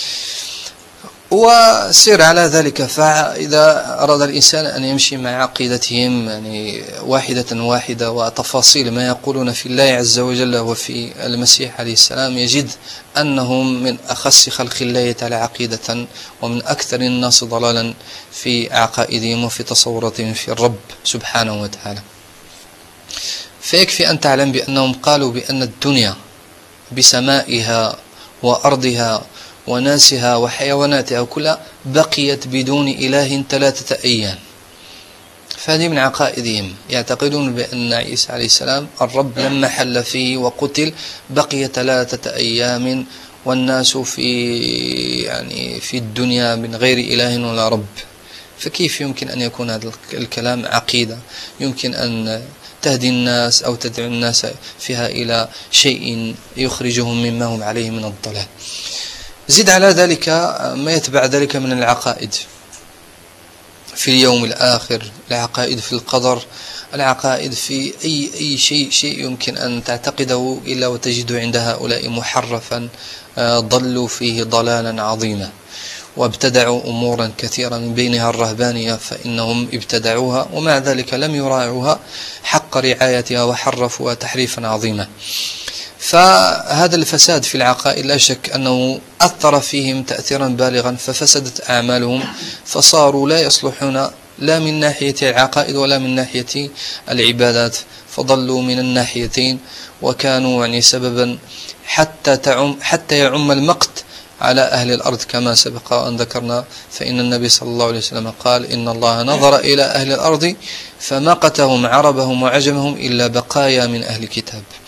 وسير على ذلك. فإذا أراد الإنسان أن يمشي مع عقيدتهم يعني واحدة واحدة وتفاصيل ما يقولون في الله عز وجل وفي المسيح عليه السلام، يجد أنهم من أخص خلق الله تعالى عقيدة، ومن أكثر الناس ضلالا في عقائدهم وفي تصوراتهم في الرب سبحانه وتعالى. فيكفي أن تعلم بأنهم قالوا بأن الدنيا بسمائها وأرضها وناسها وحيواناتها كلها بقيت بدون إله ثلاثة أيام. فهذه من عقائدهم، يعتقدون بأن عيسى عليه السلام الرب لما حل فيه وقتل بقي ثلاثة أيام والناس في يعني في الدنيا من غير إله ولا رب. فكيف يمكن أن يكون هذا الكلام عقيدة يمكن أن تهدي الناس أو تدعو الناس فيها إلى شيء يخرجهم مما هم عليه من الضلال؟ زد على ذلك ما يتبع ذلك من العقائد في اليوم الآخر، العقائد في القدر، العقائد في أي أي شيء شيء يمكن أن تعتقده إلا وتجد عند هؤلاء محرفا ضلوا فيه ضلالا عظيما، وابتدعوا أمورا كثيرا من بينها الرهبانية، فإنهم ابتدعوها ومع ذلك لم يراعوها حق رعايتها وحرفوها تحريفا عظيما. فهذا الفساد في العقائد لا شك أنه أثر فيهم تأثيرا بالغا، ففسدت أعمالهم، فصاروا لا يصلحون لا من ناحية العقائد ولا من ناحية العبادات، فضلوا من الناحيتين، وكانوا يعني سببا حتى تعم حتى يعم المقت على أهل الأرض كما سبق أن ذكرنا. فإن النبي صلى الله عليه وسلم قال: إن الله نظر إلى أهل الأرض فمقتهم عربهم وعجمهم إلا بقايا من أهل الكتاب.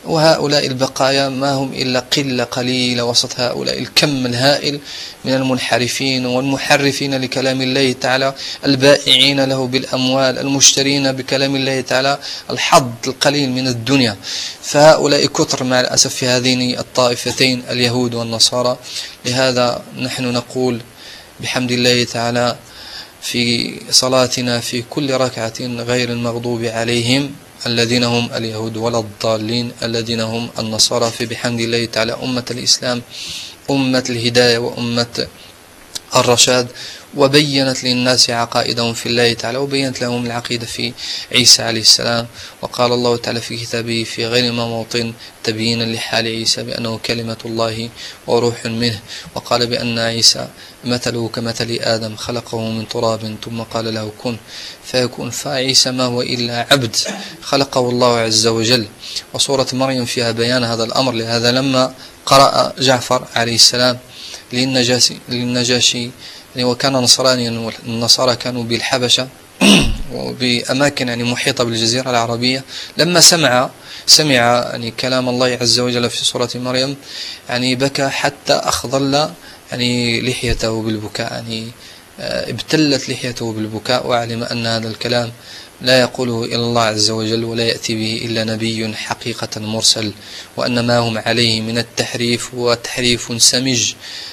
وهؤلاء البقايا ما هم إلا قلة قليلة وسط هؤلاء الكم الهائل من المنحرفين والمحرفين لكلام الله تعالى، البائعين له بالأموال، المشترين بكلام الله تعالى الحظ القليل من الدنيا. فهؤلاء كثر مع الأسف في هذين الطائفتين اليهود والنصارى. لهذا نحن نقول بحمد الله تعالى في صلاتنا في كل ركعة غير المغضوب عليهم الذين هم اليهود ولا الضالين الذين هم النصارى، في بحمد الله تعالى أمة الإسلام أمة الهداية وأمة الرشاد، وبينت للناس عقائدهم في الله تعالى، وبينت لهم العقيدة في عيسى عليه السلام. وقال الله تعالى في كتابه في غير ما موطن تبيينا لحال عيسى بأنه كلمة الله وروح منه، وقال بأن عيسى مثله كمثل آدم خلقه من تراب ثم قال له كن فيكون. فعيسى ما هو إلا عبد خلقه الله عز وجل. وسورة مريم فيها بيان هذا الأمر. لهذا لما قرأ جعفر عليه السلام للنجاشي, للنجاشي يعني وكان نصرانيا، النصارى كانوا بالحبشة وبأماكن يعني محيطة بالجزيرة العربية، لما سمع سمع يعني كلام الله عز وجل في سورة مريم يعني بكى حتى أخضل يعني لحيته بالبكاء، يعني ابتلت لحيته بالبكاء، وعلم أن هذا الكلام لا يقوله إلا الله عز وجل ولا يأتي به إلا نبي حقيقة مرسل، وأن ما هم عليه من التحريف وتحريف سمج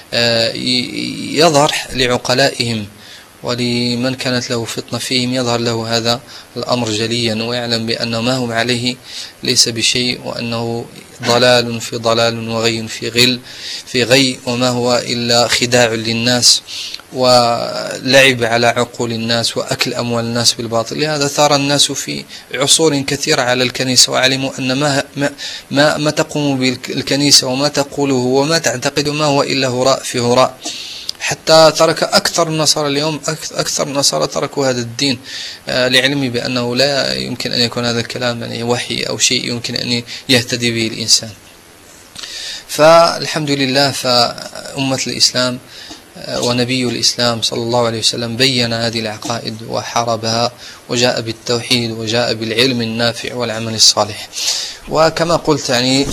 يظهر لعقلائهم، ولمن كانت له فطنة فيهم يظهر له هذا الأمر جليا، ويعلم بأن ما هم عليه ليس بشيء، وأنه ضلال في ضلال وغي في غل في غي، وما هو إلا خداع للناس ولعب على عقول الناس وأكل أموال الناس بالباطل. لهذا ثار الناس في عصور كثيرة على الكنيسة، وعلموا أن ما ما ما تقوم بالكنيسة وما تقوله وما تعتقد ما هو إلا هراء في هراء، حتى ترك أكثر النصارى اليوم أكثر النصارى تركوا هذا الدين لعلمي بأنه لا يمكن أن يكون هذا الكلام يعني وحي أو شيء يمكن أن يهتدي به الإنسان. فالحمد لله، فأمة الإسلام ونبي الإسلام صلى الله عليه وسلم بين هذه العقائد وحاربها، وجاء بالتوحيد وجاء بالعلم النافع والعمل الصالح. وكما قلت يعني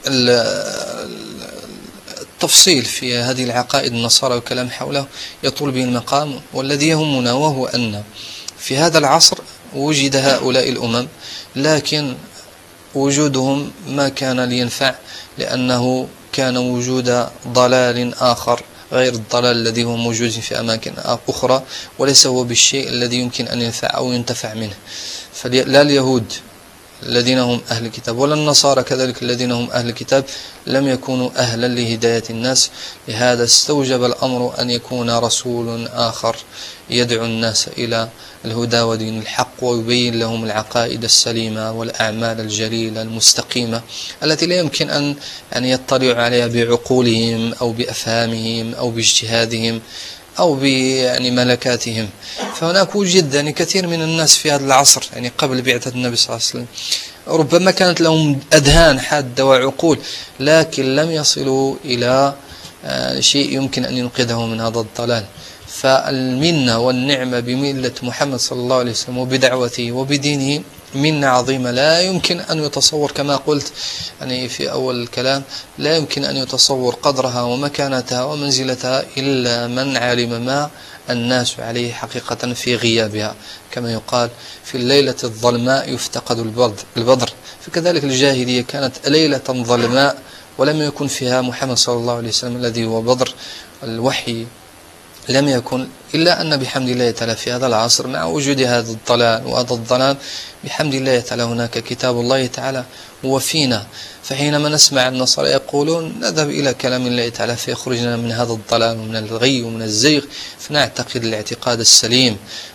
التفصيل في هذه العقائد النصارى والكلام حوله يطول به المقام، والذي يهمنا وهو أن في هذا العصر وجد هؤلاء الأمم، لكن وجودهم ما كان لينفع، لأنه كان وجود ضلال آخر غير الضلال الذي هو موجود في أماكن أخرى، وليس هو بالشيء الذي يمكن أن ينفع أو ينتفع منه. فلا اليهود الذين هم أهل الكتاب ولا النصارى كذلك الذين هم أهل الكتاب لم يكونوا أهلا لهداية الناس. لهذا استوجب الأمر أن يكون رسول آخر يدعو الناس إلى الهدى ودين الحق، ويبين لهم العقائد السليمة والأعمال الجليلة المستقيمة التي لا يمكن أن يعني يطلعوا عليها بعقولهم أو بأفهامهم أو باجتهادهم أو يعني ملكاتهم. فهناك وجد يعني كثير من الناس في هذا العصر يعني قبل بعثة النبي صلى الله عليه وسلم ربما كانت لهم أذهان حادة وعقول، لكن لم يصلوا إلى شيء يمكن أن ينقذهم من هذا الضلال. فالمنة والنعمة بملة محمد صلى الله عليه وسلم وبدعوته وبدينه منة عظيمة لا يمكن أن يتصور، كما قلت يعني في أول الكلام، لا يمكن أن يتصور قدرها ومكانتها ومنزلتها إلا من علم ما الناس عليه حقيقة في غيابها. كما يقال في الليلة الظلماء يفتقد البدر، فكذلك الجاهلية كانت ليلة ظلماء ولم يكن فيها محمد صلى الله عليه وسلم الذي هو بدر الوحي، لم يكن إلا أن بحمد الله تعالى في هذا العصر مع وجود هذا الضلال وهذا الظلام بحمد الله تعالى هناك كتاب الله تعالى هو فينا. فحينما نسمع النصارى يقولون نذهب إلى كلام الله تعالى فيخرجنا من هذا الضلال ومن الغي ومن الزيغ، فنعتقد الاعتقاد السليم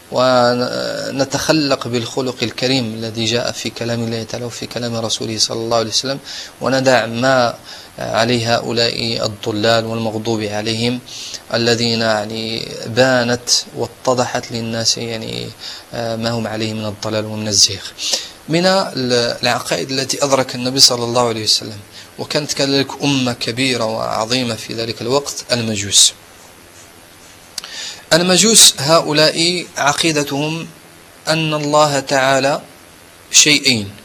ونتخلق بالخلق الكريم الذي جاء في كلام الله تعالى وفي كلام رسوله صلى الله عليه وسلم، وندع ما عليه هؤلاء الضلال والمغضوب عليهم الذين يعني بانت واتضحت للناس يعني ما هم عليه من الضلال ومن الزيغ. من العقائد التي أدرك النبي صلى الله عليه وسلم وكانت كذلك أمة كبيرة وعظيمة في ذلك الوقت المجوس. المجوس هؤلاء عقيدتهم أن الله تعالى شيئين،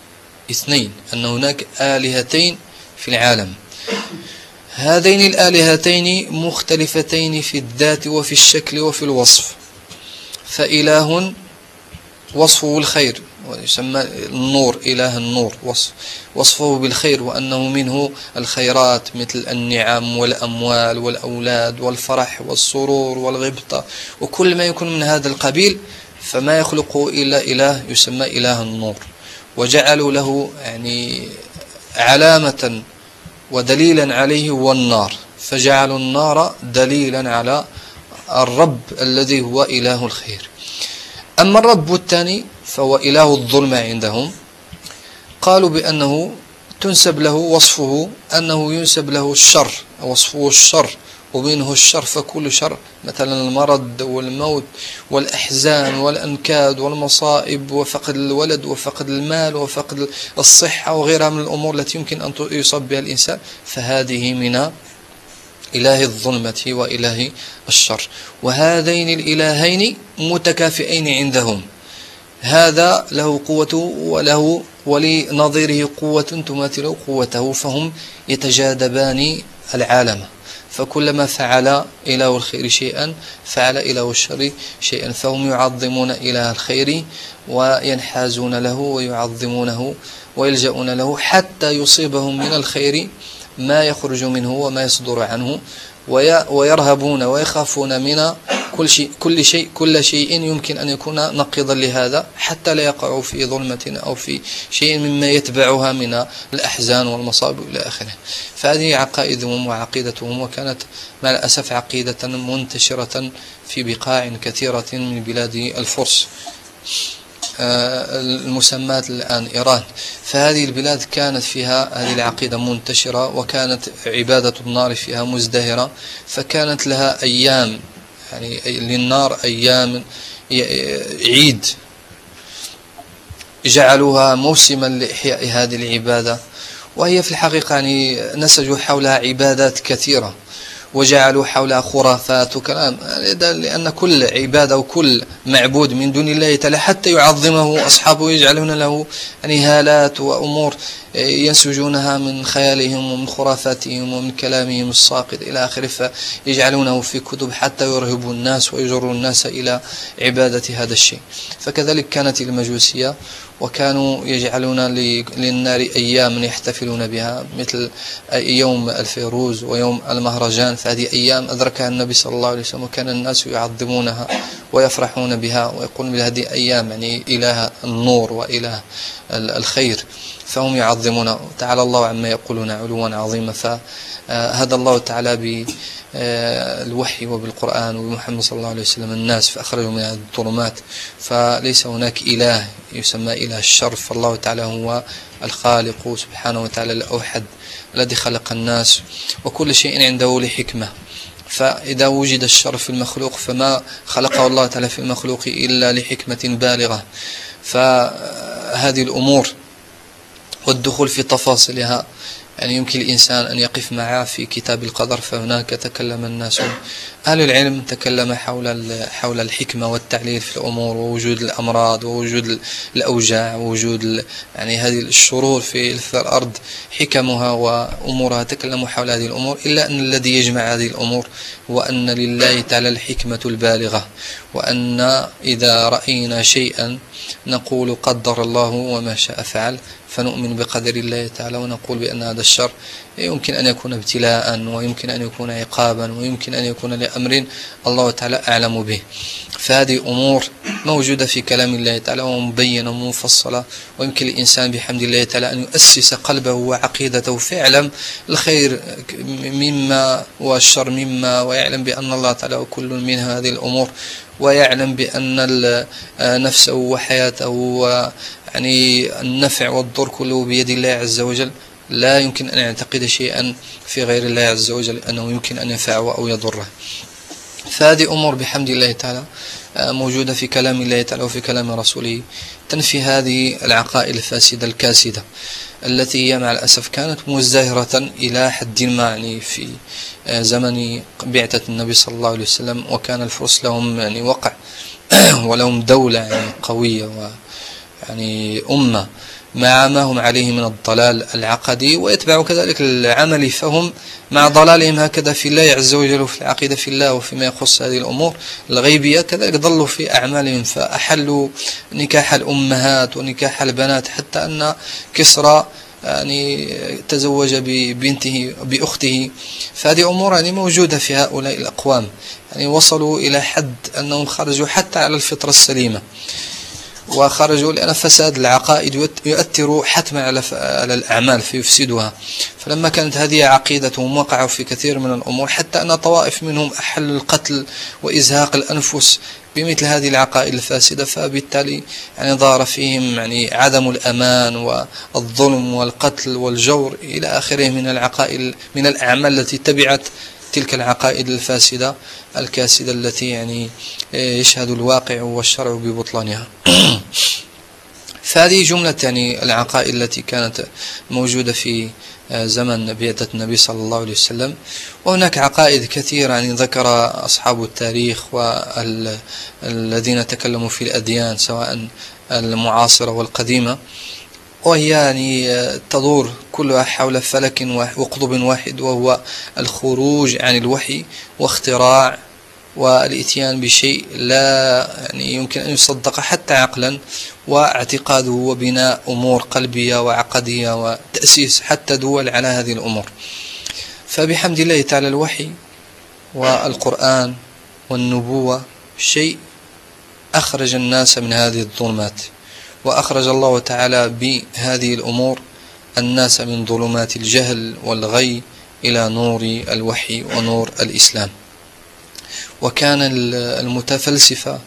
اثنين، أن هناك آلهتين في العالم، هذين الآلهتين مختلفتين في الذات وفي الشكل وفي الوصف. فإله وصفه الخير ويسمى النور، إله النور، وصفه بالخير وأنه منه الخيرات مثل النعم والأموال والأولاد والفرح والسرور والغبطة وكل ما يكون من هذا القبيل، فما يخلقه إلا إله يسمى إله النور. وجعلوا له يعني علامة ودليلا عليه هو النار، فجعلوا النار دليلا على الرب الذي هو إله الخير. أما الرب الثاني فهو إله الظلمة عندهم، قالوا بأنه تنسب له وصفه أنه ينسب له الشر، وصفه الشر ومنه الشر، فكل شر مثلا المرض والموت والأحزان والأنكاد والمصائب وفقد الولد وفقد المال وفقد الصحة وغيرها من الأمور التي يمكن أن يصاب بها الإنسان، فهذه من إله الظلمة وإله الشر. وهذين الإلهين متكافئين عندهم، هذا له قوته وله ولنظيره قوة تماثل قوته، فهم يتجاذبان العالم، فكلما فعل إله الخير شيئا فعل إله الشر شيئا، فهم يعظمون إله الخير وينحازون له ويعظمونه ويلجؤون له حتى يصيبهم من الخير ما يخرج منه وما يصدر عنه، ويرهبون ويخافون من كل شيء كل شيء كل شيء يمكن أن يكون نقيضا لهذا، حتى لا يقعوا في ظلمة أو في شيء مما يتبعها من الأحزان والمصائب إلى آخره. فهذه عقائدهم وعقيدتهم، وكانت مع الأسف عقيدة منتشرة في بقاع كثيرة من بلاد الفرس المسماة الآن إيران. فهذه البلاد كانت فيها هذه العقيدة منتشرة، وكانت عبادة النار فيها مزدهرة، فكانت لها أيام يعني للنار أيام عيد جعلوها موسما لإحياء هذه العبادة، وهي في الحقيقة يعني نسجوا حولها عبادات كثيرة وجعلوا حولها خرافات وكلام، لأن كل عبادة وكل معبود من دون الله تعالى حتى يعظمه أصحابه يجعلون له يعني هالات وأمور ينسجونها من خيالهم ومن خرافاتهم ومن كلامهم الساقط إلى آخره، فيجعلونه في كتب حتى يرهبوا الناس ويجروا الناس إلى عبادة هذا الشيء. فكذلك كانت المجوسية، وكانوا يجعلون للنار أيام يحتفلون بها مثل يوم الفيروز ويوم المهرجان، فهذه أيام أدركها النبي صلى الله عليه وسلم، وكان الناس يعظمونها ويفرحون بها ويقولون بهذه أيام يعني إله النور وإله الخير، فهم يعظمون. تعالى الله عما يقولون علوا عظيما. فهدى الله تعالى بالوحي وبالقرآن وبمحمد صلى الله عليه وسلم الناس فأخرجوا من الظلمات، فليس هناك إله يسمى إله الشر، فالله تعالى هو الخالق سبحانه وتعالى الأوحد الذي خلق الناس، وكل شيء عنده لحكمة. فإذا وجد الشر في المخلوق فما خلقه الله تعالى في المخلوق إلا لحكمة بالغة. فهذه الأمور والدخول في تفاصيلها يعني يمكن الإنسان أن يقف معها في كتاب القدر، فهناك تكلم الناس أهل العلم تكلم حول حول الحكمة والتعليل في الأمور، ووجود الأمراض ووجود الأوجاع ووجود يعني هذه الشرور في الأرض حكمها وأمورها، تكلموا حول هذه الأمور، إلا أن الذي يجمع هذه الأمور هو أن لله تعالى الحكمة البالغة، وأن إذا رأينا شيئا نقول قدر الله وما شاء فعل، فنؤمن بقدر الله تعالى ونقول بأن هذا الشر يمكن أن يكون ابتلاء ويمكن أن يكون عقابا ويمكن أن يكون لأمر الله تعالى أعلم به. فهذه أمور موجودة في كلام الله تعالى ومبينة ومفصلة، ويمكن الإنسان بحمد الله تعالى أن يؤسس قلبه وعقيدته فيعلم الخير مما والشر مما، ويعلم بأن الله تعالى كل من هذه الأمور، ويعلم بأن نفسه وحياته ويعني النفع والضر كله بيد الله عز وجل، لا يمكن أن يعتقد شيئا في غير الله عز وجل أنه يمكن أن ينفعه أو يضره. فهذه أمور بحمد الله تعالى موجودة في كلام الله تعالى وفي كلام رسوله تنفي هذه العقائد الفاسدة الكاسدة التي هي مع الأسف كانت مزدهرة إلى حد ما يعني في زمن بعثة النبي صلى الله عليه وسلم، وكان الفرس لهم يعني وقع ولهم دولة يعني قوية ويعني أمة مع ما هم عليه من الضلال العقدي، ويتبع كذلك العمل، فهم مع ضلالهم هكذا في الله عز وجل وفي العقيدة في الله وفيما يخص هذه الأمور الغيبية، كذلك ضلوا في أعمالهم فأحلوا نكاح الأمهات ونكاح البنات، حتى أن كسرى يعني تزوج ببنته بأخته. فهذه أمور يعني موجودة في هؤلاء الأقوام، يعني وصلوا إلى حد أنهم خرجوا حتى على الفطرة السليمة، وخرجوا لأن فساد العقائد يؤثر حتما على الأعمال فيفسدها. فلما كانت هذه عقيدتهم وقعوا في كثير من الأمور، حتى أن طوائف منهم أحل القتل وإزهاق الأنفس بمثل هذه العقائد الفاسدة، فبالتالي يعني ظهر فيهم يعني عدم الأمان والظلم والقتل والجور إلى آخره من العقائد من الأعمال التي تبعت تلك العقائد الفاسدة الكاسدة التي يعني يشهد الواقع والشرع ببطلانها. فهذه جملة يعني العقائد التي كانت موجودة في زمن بعثة النبي صلى الله عليه وسلم. وهناك عقائد كثيرة يعني ذكر أصحاب التاريخ والذين تكلموا في الأديان سواء المعاصرة والقديمة، وهي يعني تدور كلها حول فلك وقطب واحد، وهو الخروج عن الوحي واختراع والاتيان بشيء لا يعني يمكن أن يصدق حتى عقلا، واعتقاده وبناء أمور قلبية وعقدية وتأسيس حتى دول على هذه الأمور. فبحمد الله تعالى الوحي والقرآن والنبوة شيء أخرج الناس من هذه الظلمات، وأخرج الله تعالى بهذه الأمور الناس من ظلمات الجهل والغي إلى نور الوحي ونور الإسلام. وكان المتفلسفة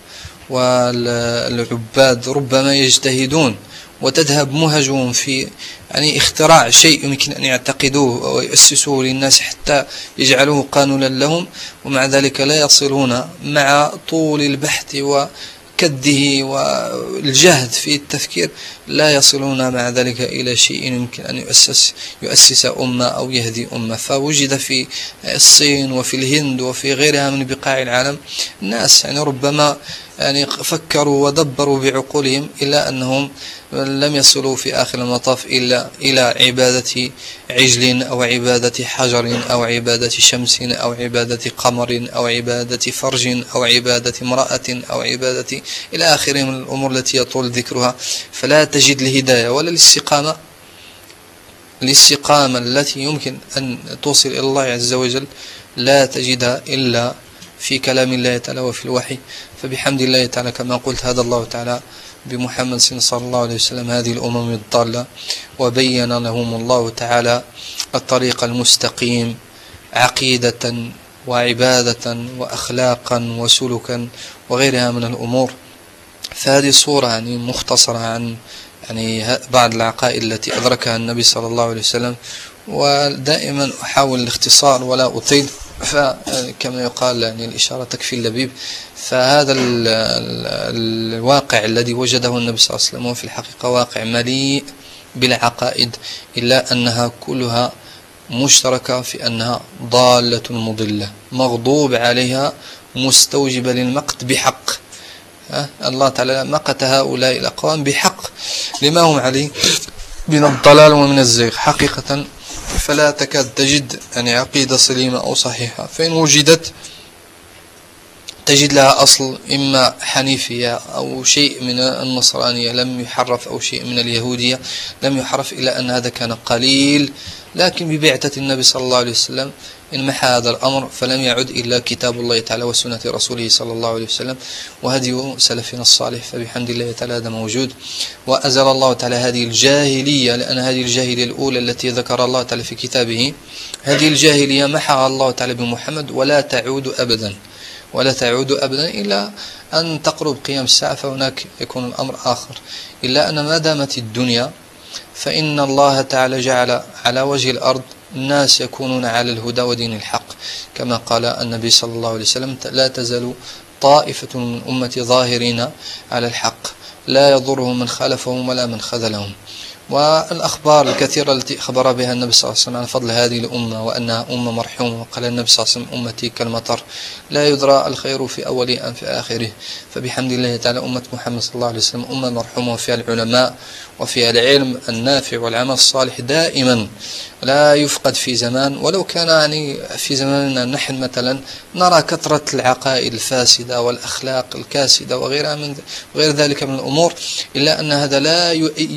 والعباد ربما يجتهدون وتذهب مهجهم في يعني اختراع شيء يمكن أن يعتقدوه ويؤسسوه للناس حتى يجعلوه قانونا لهم، ومع ذلك لا يصلون مع طول البحث و كده والجهد في التفكير، لا يصلون مع ذلك إلى شيء يمكن أن يؤسس يؤسس أمة أو يهدي أمة. فوجد في الصين وفي الهند وفي غيرها من بقاع العالم ناس يعني ربما يعني فكروا ودبروا بعقولهم، إلا أنهم لم يصلوا في آخر المطاف إلا إلى عبادة عجل أو عبادة حجر أو عبادة شمس أو عبادة قمر أو عبادة فرج أو عبادة امرأة أو عبادة إلى آخره من الأمور التي يطول ذكرها. فلا تجد الهداية ولا الاستقامة الاستقامة التي يمكن أن توصل إلى الله عز وجل، لا تجدها إلا في كلام الله تعالى وفي الوحي. فبحمد الله تعالى كما قلت هذا الله تعالى بمحمد صلى الله عليه وسلم هذه الأمم الضالة، وبين لهم الله تعالى الطريق المستقيم عقيدة وعبادة وأخلاقا وسلوكا وغيرها من الأمور. فهذه صورة يعني مختصرة عن يعني بعض العقائد التي أدركها النبي صلى الله عليه وسلم، ودائما أحاول الاختصار ولا أطيل، فكما يقال يعني الإشارة تكفي اللبيب. فهذا الواقع الذي وجده النبي صلى الله عليه وسلم في الحقيقة واقع مليء بالعقائد، إلا أنها كلها مشتركة في أنها ضالة مضلة مغضوب عليها مستوجبة للمقت بحق. الله تعالى مقت هؤلاء الأقوام بحق لما هم عليه من الضلال ومن الزيغ حقيقة. فلا تكاد تجد يعني عقيدة سليمة أو صحيحة، فإن وجدت تجد لها أصل إما حنيفية أو شيء من النصرانية لم يحرف أو شيء من اليهودية لم يحرف، إلا أن هذا كان قليل. لكن ببعثة النبي صلى الله عليه وسلم انمحى هذا الأمر، فلم يعد إلا كتاب الله تعالى وسنة رسوله صلى الله عليه وسلم وهدي سلفنا الصالح. فبحمد الله تعالى هذا موجود، وأزل الله تعالى هذه الجاهلية، لأن هذه الجاهلية الأولى التي ذكر الله تعالى في كتابه، هذه الجاهلية محاها الله تعالى بمحمد، ولا تعود أبدا ولا تعود أبدا إلا أن تقرب قيام الساعة، فهناك يكون الأمر آخر. إلا أن ما دامت الدنيا فإن الله تعالى جعل على وجه الأرض الناس يكونون على الهدى ودين الحق، كما قال النبي صلى الله عليه وسلم: لا تزال طائفة من أمتي ظاهرين على الحق لا يضرهم من خالفهم ولا من خذلهم. والأخبار الكثيرة التي أخبر بها النبي صلى الله عليه وسلم عن فضل هذه الأمة وأنها أمة مرحومة. وقال النبي صلى الله عليه وسلم أمتي كالمطر لا يدرى الخير في أوله أم في آخره. فبحمد الله تعالى أمة محمد صلى الله عليه وسلم أمة مرحومة، وفيها العلماء وفيها العلم النافع والعمل الصالح دائما لا يفقد في زمان. ولو كان يعني في زماننا نحن مثلا نرى كثرة العقائد الفاسدة والأخلاق الكاسدة وغيرها من غير ذلك من الأمور، إلا أن هذا لا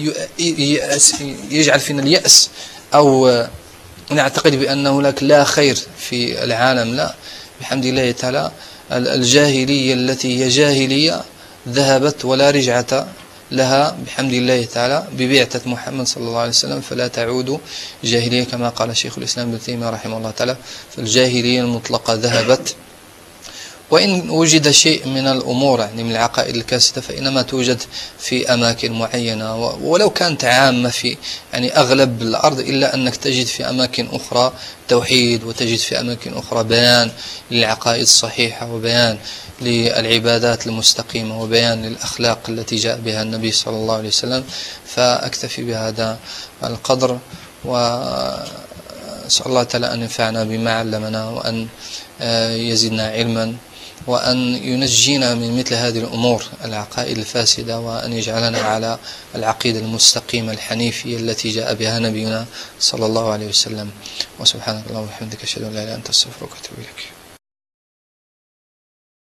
يجعل فينا اليأس أو نعتقد بأن هناك لا خير في العالم. لا، بحمد الله تعالى الجاهلية التي هي جاهلية ذهبت ولا رجعة لها بحمد الله تعالى ببعثة محمد صلى الله عليه وسلم، فلا تعود جاهلية كما قال شيخ الإسلام ابن تيمية رحمه الله تعالى. فالجاهلية المطلقة ذهبت، وإن وجد شيء من الأمور يعني من العقائد الكاسدة فإنما توجد في أماكن معينة، ولو كانت عامة في يعني أغلب الأرض، إلا أنك تجد في أماكن أخرى توحيد، وتجد في أماكن أخرى بيان للعقائد الصحيحة، وبيان للعبادات المستقيمة، وبيان للأخلاق التي جاء بها النبي صلى الله عليه وسلم. فأكتفي بهذا القدر، وأسأل الله تعالى أن ينفعنا بما علمنا، وأن يزدنا علما، وأن ينجينا من مثل هذه الأمور العقائد الفاسدة، وأن يجعلنا على العقيدة المستقيمة الحنيفية التي جاء بها نبينا صلى الله عليه وسلم. وسبحانك اللهم وبحمدك أشهد أن لا إله إلا أنت أستغفرك وأتوب إليك.